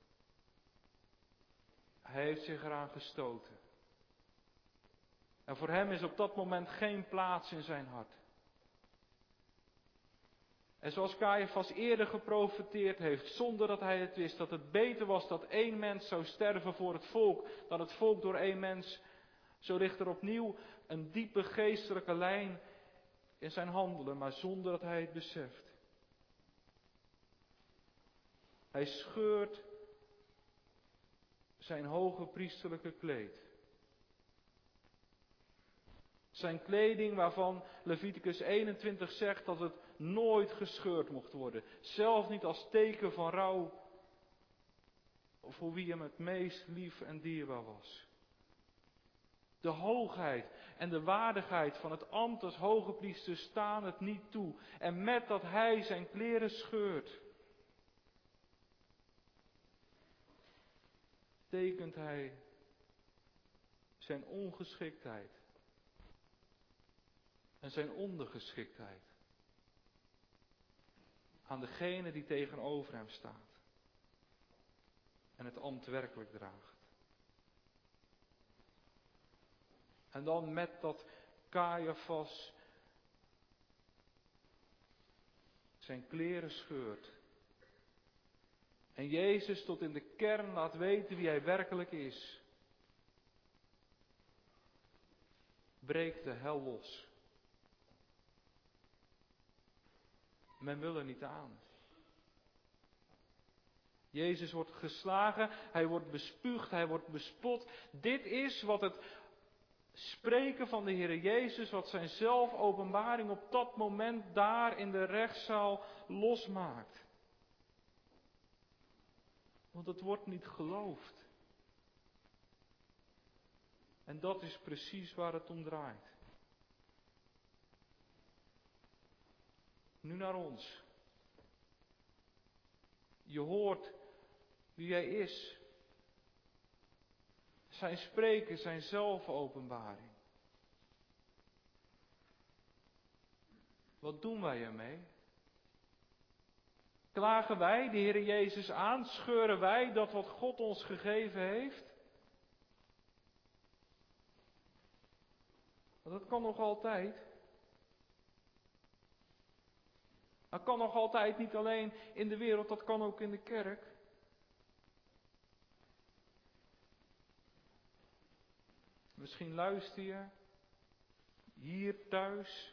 Hij heeft zich eraan gestoten. En voor hem is op dat moment geen plaats in zijn hart. En zoals Caiaphas eerder geprofeteerd heeft, zonder dat hij het wist, dat het beter was dat één mens zou sterven voor het volk, dan het volk door één mens. Zo ligt er opnieuw een diepe geestelijke lijn in zijn handelen, maar zonder dat hij het beseft. Hij scheurt zijn hoge priesterlijke kleed. Zijn kleding waarvan Leviticus 21 zegt dat het nooit gescheurd mocht worden. Zelfs niet als teken van rouw voor wie hem het meest lief en dierbaar was. De hoogheid en de waardigheid van het ambt als hoge priester staan het niet toe. En met dat hij zijn kleren scheurt, tekent hij zijn ongeschiktheid en zijn ondergeschiktheid aan degene die tegenover hem staat en het ambt werkelijk draagt. En dan met dat Caiaphas zijn kleren scheurt. En Jezus tot in de kern laat weten wie hij werkelijk is. Breekt de hel los. Men wil er niet aan. Jezus wordt geslagen, hij wordt bespuugd, hij wordt bespot. Dit is wat het spreken van de Heer Jezus, wat zijn zelfopenbaring op dat moment daar in de rechtszaal losmaakt. Want het wordt niet geloofd. En dat is precies waar het om draait. Nu naar ons. Je hoort wie hij is. Zijn spreken, zijn zelfopenbaring. Wat doen wij ermee? Klagen wij de Heer Jezus aan? Scheuren wij dat wat God ons gegeven heeft? Want dat kan nog altijd. Dat kan nog altijd niet alleen in de wereld, dat kan ook in de kerk. Misschien luister je hier thuis.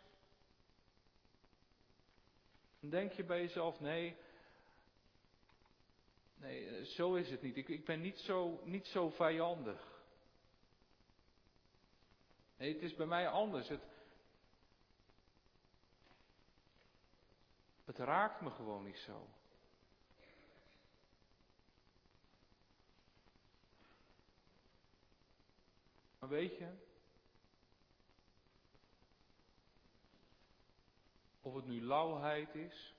En denk je bij jezelf, nee, zo is het niet. Ik ben niet zo vijandig. Nee, het is bij mij anders. Het raakt me gewoon niet zo. Maar weet je, Of het nu lauwheid is.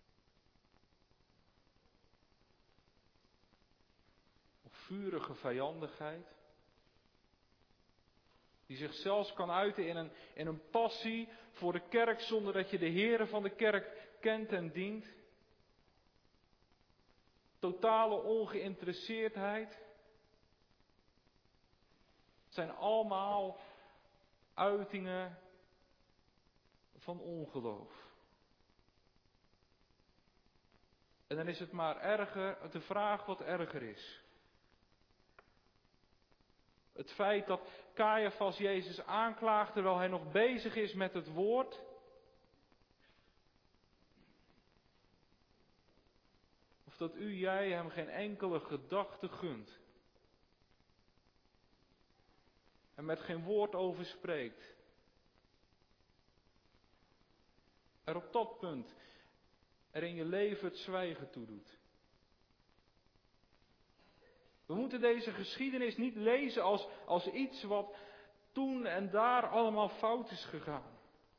Of vurige vijandigheid. Die zich zelfs kan uiten in een passie voor de kerk zonder dat je de Heere van de kerk kent en dient. Totale ongeïnteresseerdheid. Het zijn allemaal uitingen van ongeloof. En dan is het maar erger, de vraag wat erger is. Het feit dat Caiaphas Jezus aanklaagt terwijl hij nog bezig is met het woord. Of dat jij hem geen enkele gedachte gunt. En met geen woord over spreekt. Er op dat punt er in je leven het zwijgen toe doet. We moeten deze geschiedenis niet lezen als iets wat toen en daar allemaal fout is gegaan.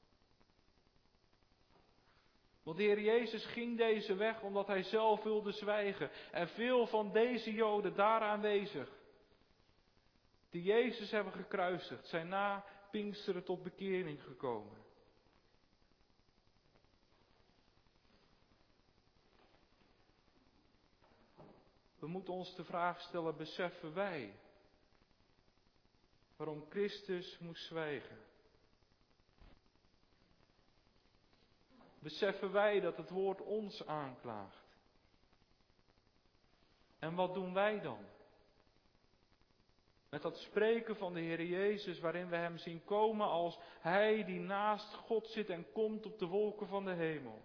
Want de Heer Jezus ging deze weg omdat hij zelf wilde zwijgen. En veel van deze Joden daar aanwezig, die Jezus hebben gekruisigd, zijn na Pinksteren tot bekering gekomen. We moeten ons de vraag stellen, beseffen wij waarom Christus moest zwijgen? Beseffen wij dat het woord ons aanklaagt? En wat doen wij dan? Met dat spreken van de Heer Jezus waarin we hem zien komen als Hij die naast God zit en komt op de wolken van de hemel.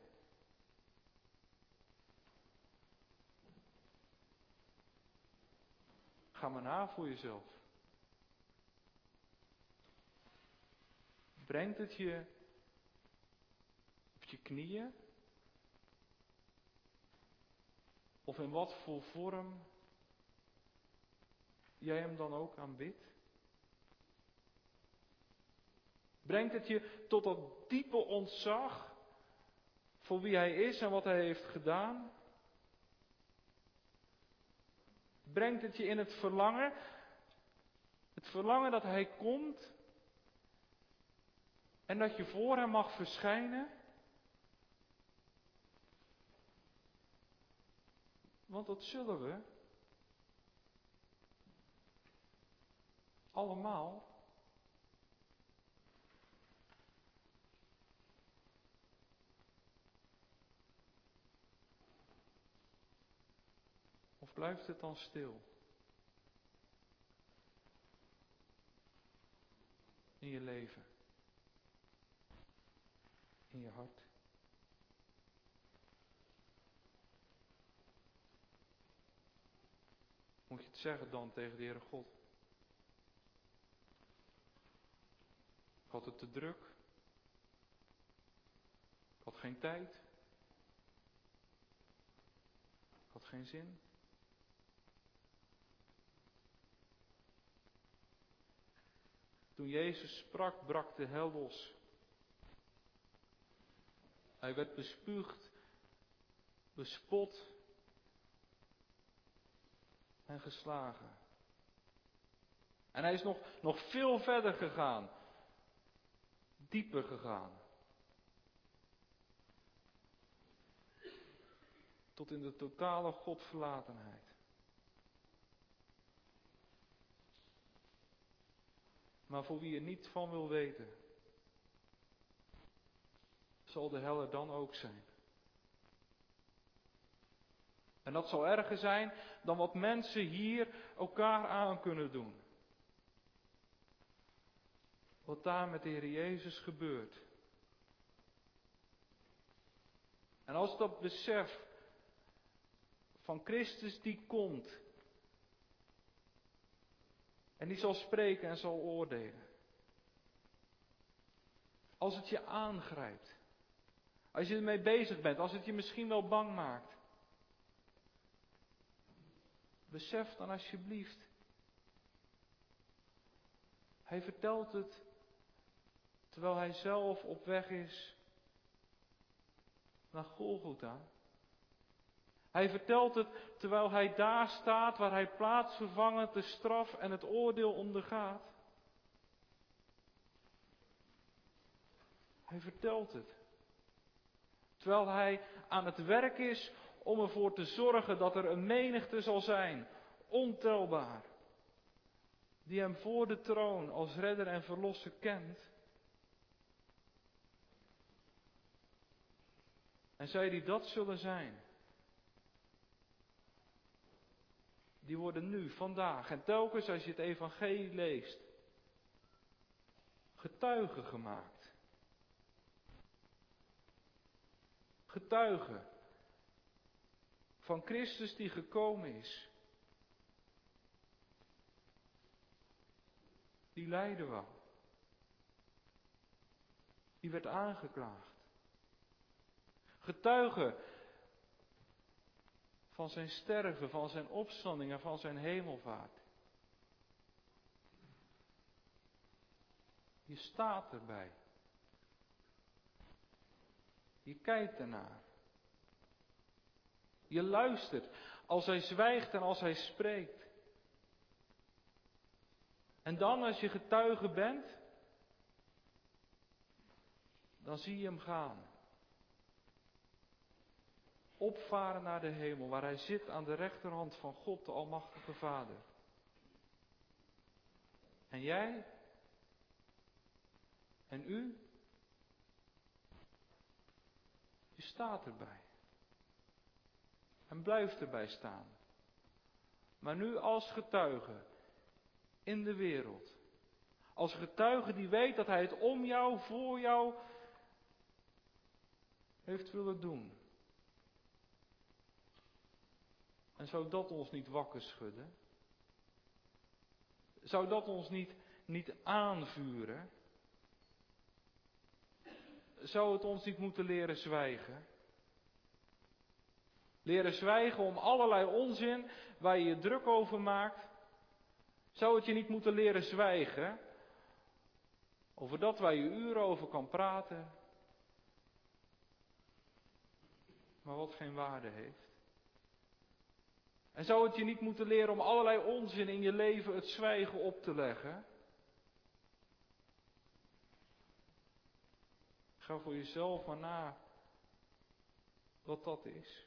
Ga maar na voor jezelf. Brengt het je op je knieën? Of in wat voor vorm jij hem dan ook aanbidt? Brengt het je tot dat diepe ontzag voor wie hij is en wat hij heeft gedaan? Brengt het je in het verlangen dat hij komt en dat je voor hem mag verschijnen? Want dat zullen we allemaal. Of blijft het dan stil? In je leven. In je hart. Moet je het zeggen dan tegen de Heere God? Ik had het te druk. Ik had geen tijd. Ik had geen zin. Toen Jezus sprak, brak de hel los. Hij werd bespuugd, bespot en geslagen. En hij is nog veel verder gegaan. Dieper gegaan. Tot in de totale godverlatenheid. Maar voor wie er niet van wil weten, zal de hel er dan ook zijn. En dat zal erger zijn dan wat mensen hier elkaar aan kunnen doen. Wat daar met de Heer Jezus gebeurt. En als dat besef van Christus die komt en die zal spreken en zal oordelen. Als het je aangrijpt. Als je ermee bezig bent. Als het je misschien wel bang maakt. Besef dan alsjeblieft. Hij vertelt het terwijl hij zelf op weg is naar Golgotha. Hij vertelt het terwijl hij daar staat waar hij plaatsvervangend de straf en het oordeel ondergaat. Hij vertelt het. Terwijl hij aan het werk is om ervoor te zorgen dat er een menigte zal zijn, ontelbaar, die hem voor de troon als redder en verlosser kent. En zij die dat zullen zijn, die worden nu, vandaag en telkens als je het evangelie leest, getuigen gemaakt. Getuigen van Christus die gekomen is. Die lijden wou. Die werd aangeklaagd. Getuigen van zijn sterven, van zijn opstanding en van zijn hemelvaart. Je staat erbij. Je kijkt ernaar. Je luistert als hij zwijgt en als hij spreekt. En dan als je getuige bent, dan zie je hem gaan. Opvaren naar de hemel, waar hij zit aan de rechterhand van God, de Almachtige Vader. En jij? En u? Je staat erbij. En blijft erbij staan. Maar nu als getuige in de wereld. Als getuige die weet dat hij het om jou, voor jou heeft willen doen. En zou dat ons niet wakker schudden? Zou dat ons niet aanvuren? Zou het ons niet moeten leren zwijgen? Leren zwijgen om allerlei onzin waar je je druk over maakt. Zou het je niet moeten leren zwijgen over dat waar je uren over kan praten, maar wat geen waarde heeft? En zou het je niet moeten leren om allerlei onzin in je leven het zwijgen op te leggen? Ga voor jezelf maar na wat dat is.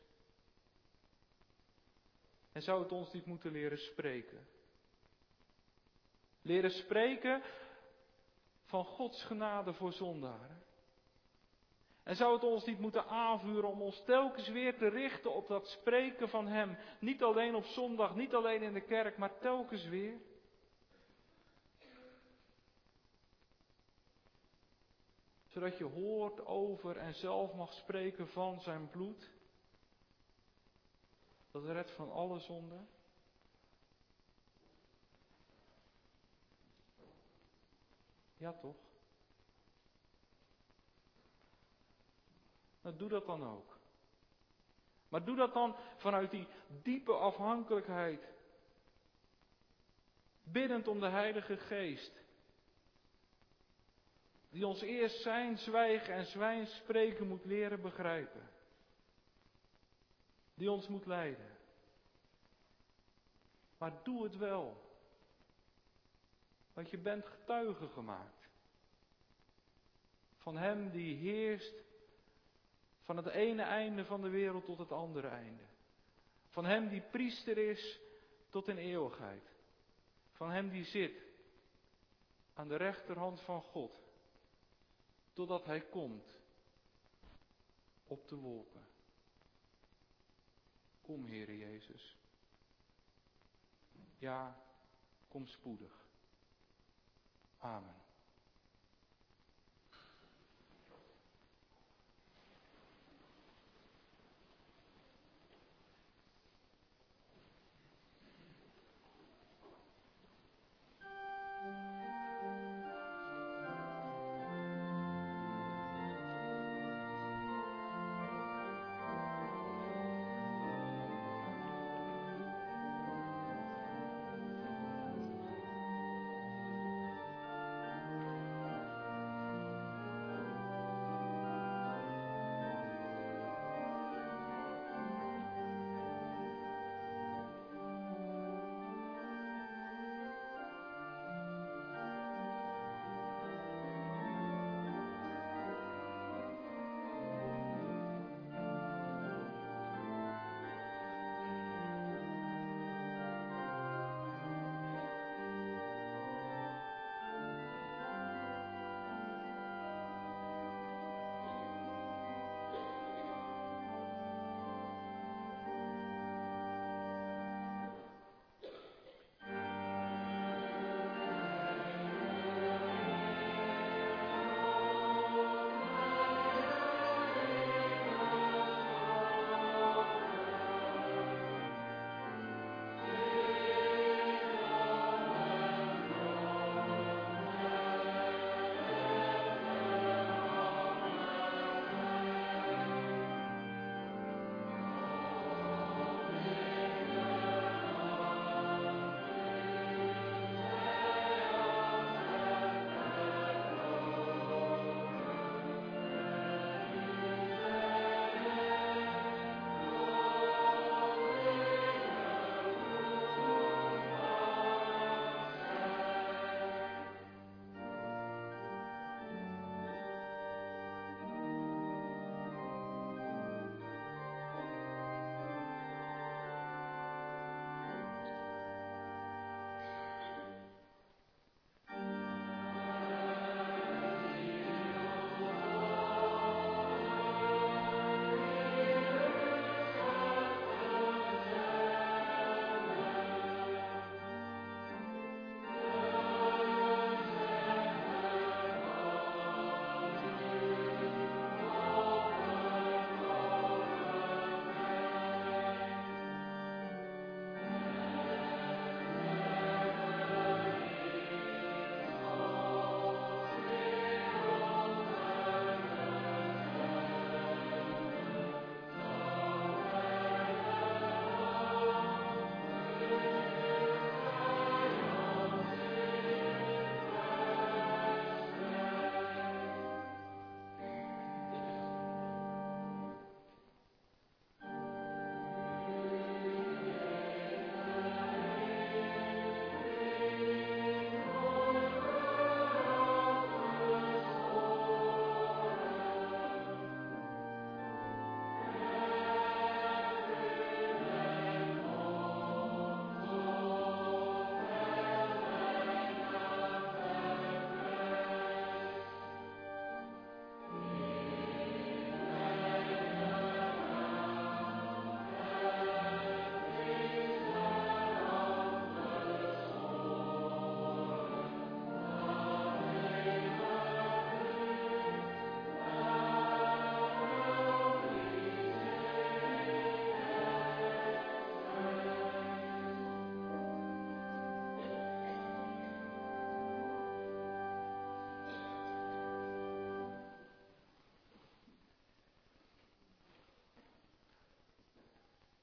En zou het ons niet moeten leren spreken? Leren spreken van Gods genade voor zondaren. En zou het ons niet moeten aanvuren om ons telkens weer te richten op dat spreken van Hem. Niet alleen op zondag, niet alleen in de kerk, maar telkens weer. Zodat je hoort over en zelf mag spreken van zijn bloed. Dat redt van alle zonden. Ja toch? Nou, doe dat dan ook. Maar doe dat dan vanuit die diepe afhankelijkheid. Biddend om de Heilige Geest. Die ons eerst zijn zwijgen en zijn spreken moet leren begrijpen. Die ons moet leiden. Maar doe het wel. Want je bent getuige gemaakt. Van Hem die heerst van het ene einde van de wereld tot het andere einde. Van Hem die priester is tot in eeuwigheid. Van Hem die zit aan de rechterhand van God. Totdat Hij komt op de wolken. Kom, Heere Jezus. Ja, kom spoedig. Amen.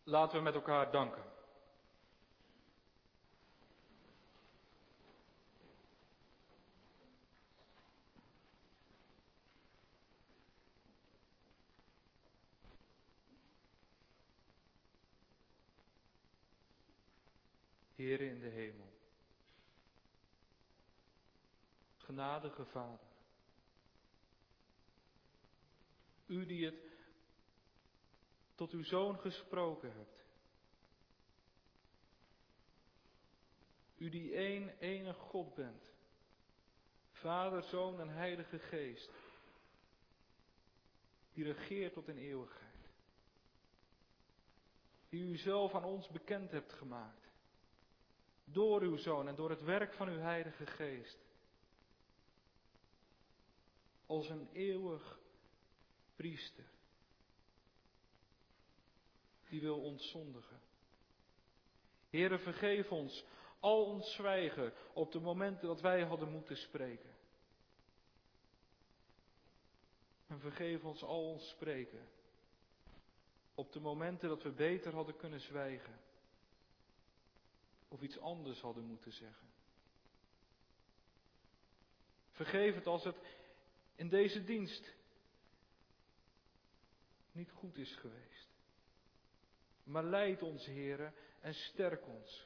Laten we met elkaar danken. Heere in de hemel, genadige Vader, u die het tot uw Zoon gesproken hebt, u die enig God bent, Vader, Zoon en Heilige Geest, die regeert tot in eeuwigheid, die u zelf aan ons bekend hebt gemaakt, door uw Zoon en door het werk van uw Heilige Geest, als een eeuwig priester, die wil ons zondigen. Heere, vergeef ons al ons zwijgen op de momenten dat wij hadden moeten spreken. En vergeef ons al ons spreken op de momenten dat we beter hadden kunnen zwijgen. Of iets anders hadden moeten zeggen. Vergeef het als het in deze dienst niet goed is geweest. Maar leid ons, Heere, en sterk ons.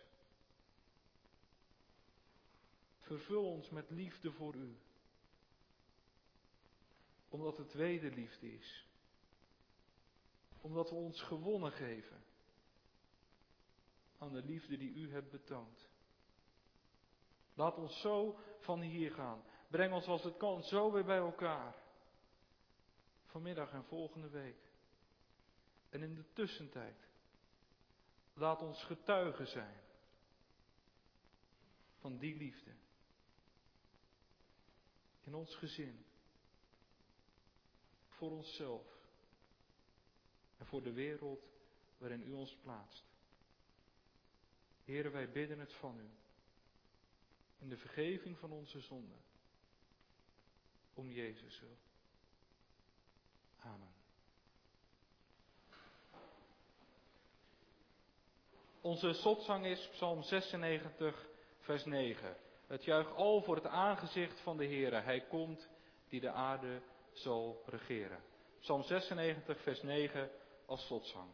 Vervul ons met liefde voor u. Omdat het wederliefde is. Omdat we ons gewonnen geven aan de liefde die u hebt betoond. Laat ons zo van hier gaan. Breng ons als het kan zo weer bij elkaar. Vanmiddag en volgende week. En in de tussentijd. Laat ons getuigen zijn. Van die liefde. In ons gezin. Voor onszelf. En voor de wereld waarin u ons plaatst. Heere, wij bidden het van u. In de vergeving van onze zonden. Om Jezus wil. Amen. Onze slotzang is Psalm 96, vers 9. Het juich al voor het aangezicht van de Heere. Hij komt die de aarde zal regeren. Psalm 96, vers 9 als slotzang.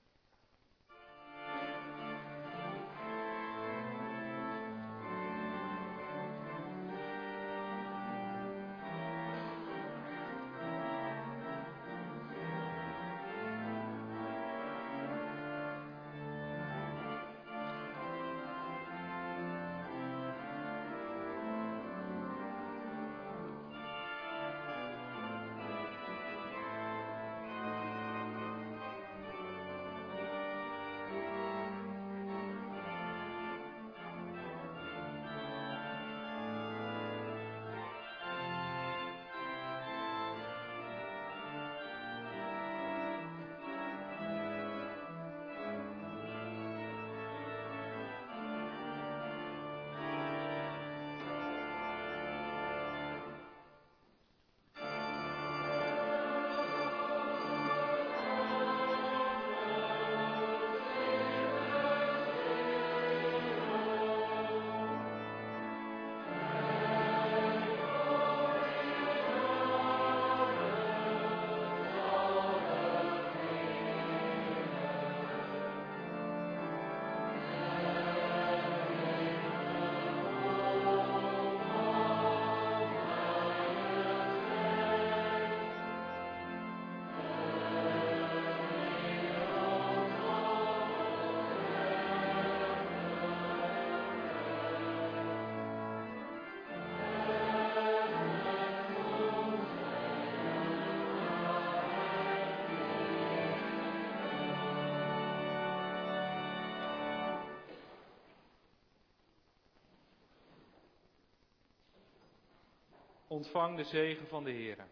Ontvang de zegen van de Heere.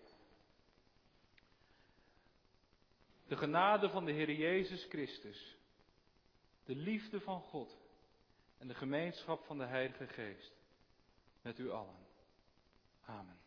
De genade van de Heer Jezus Christus, de liefde van God en de gemeenschap van de Heilige Geest met u allen. Amen.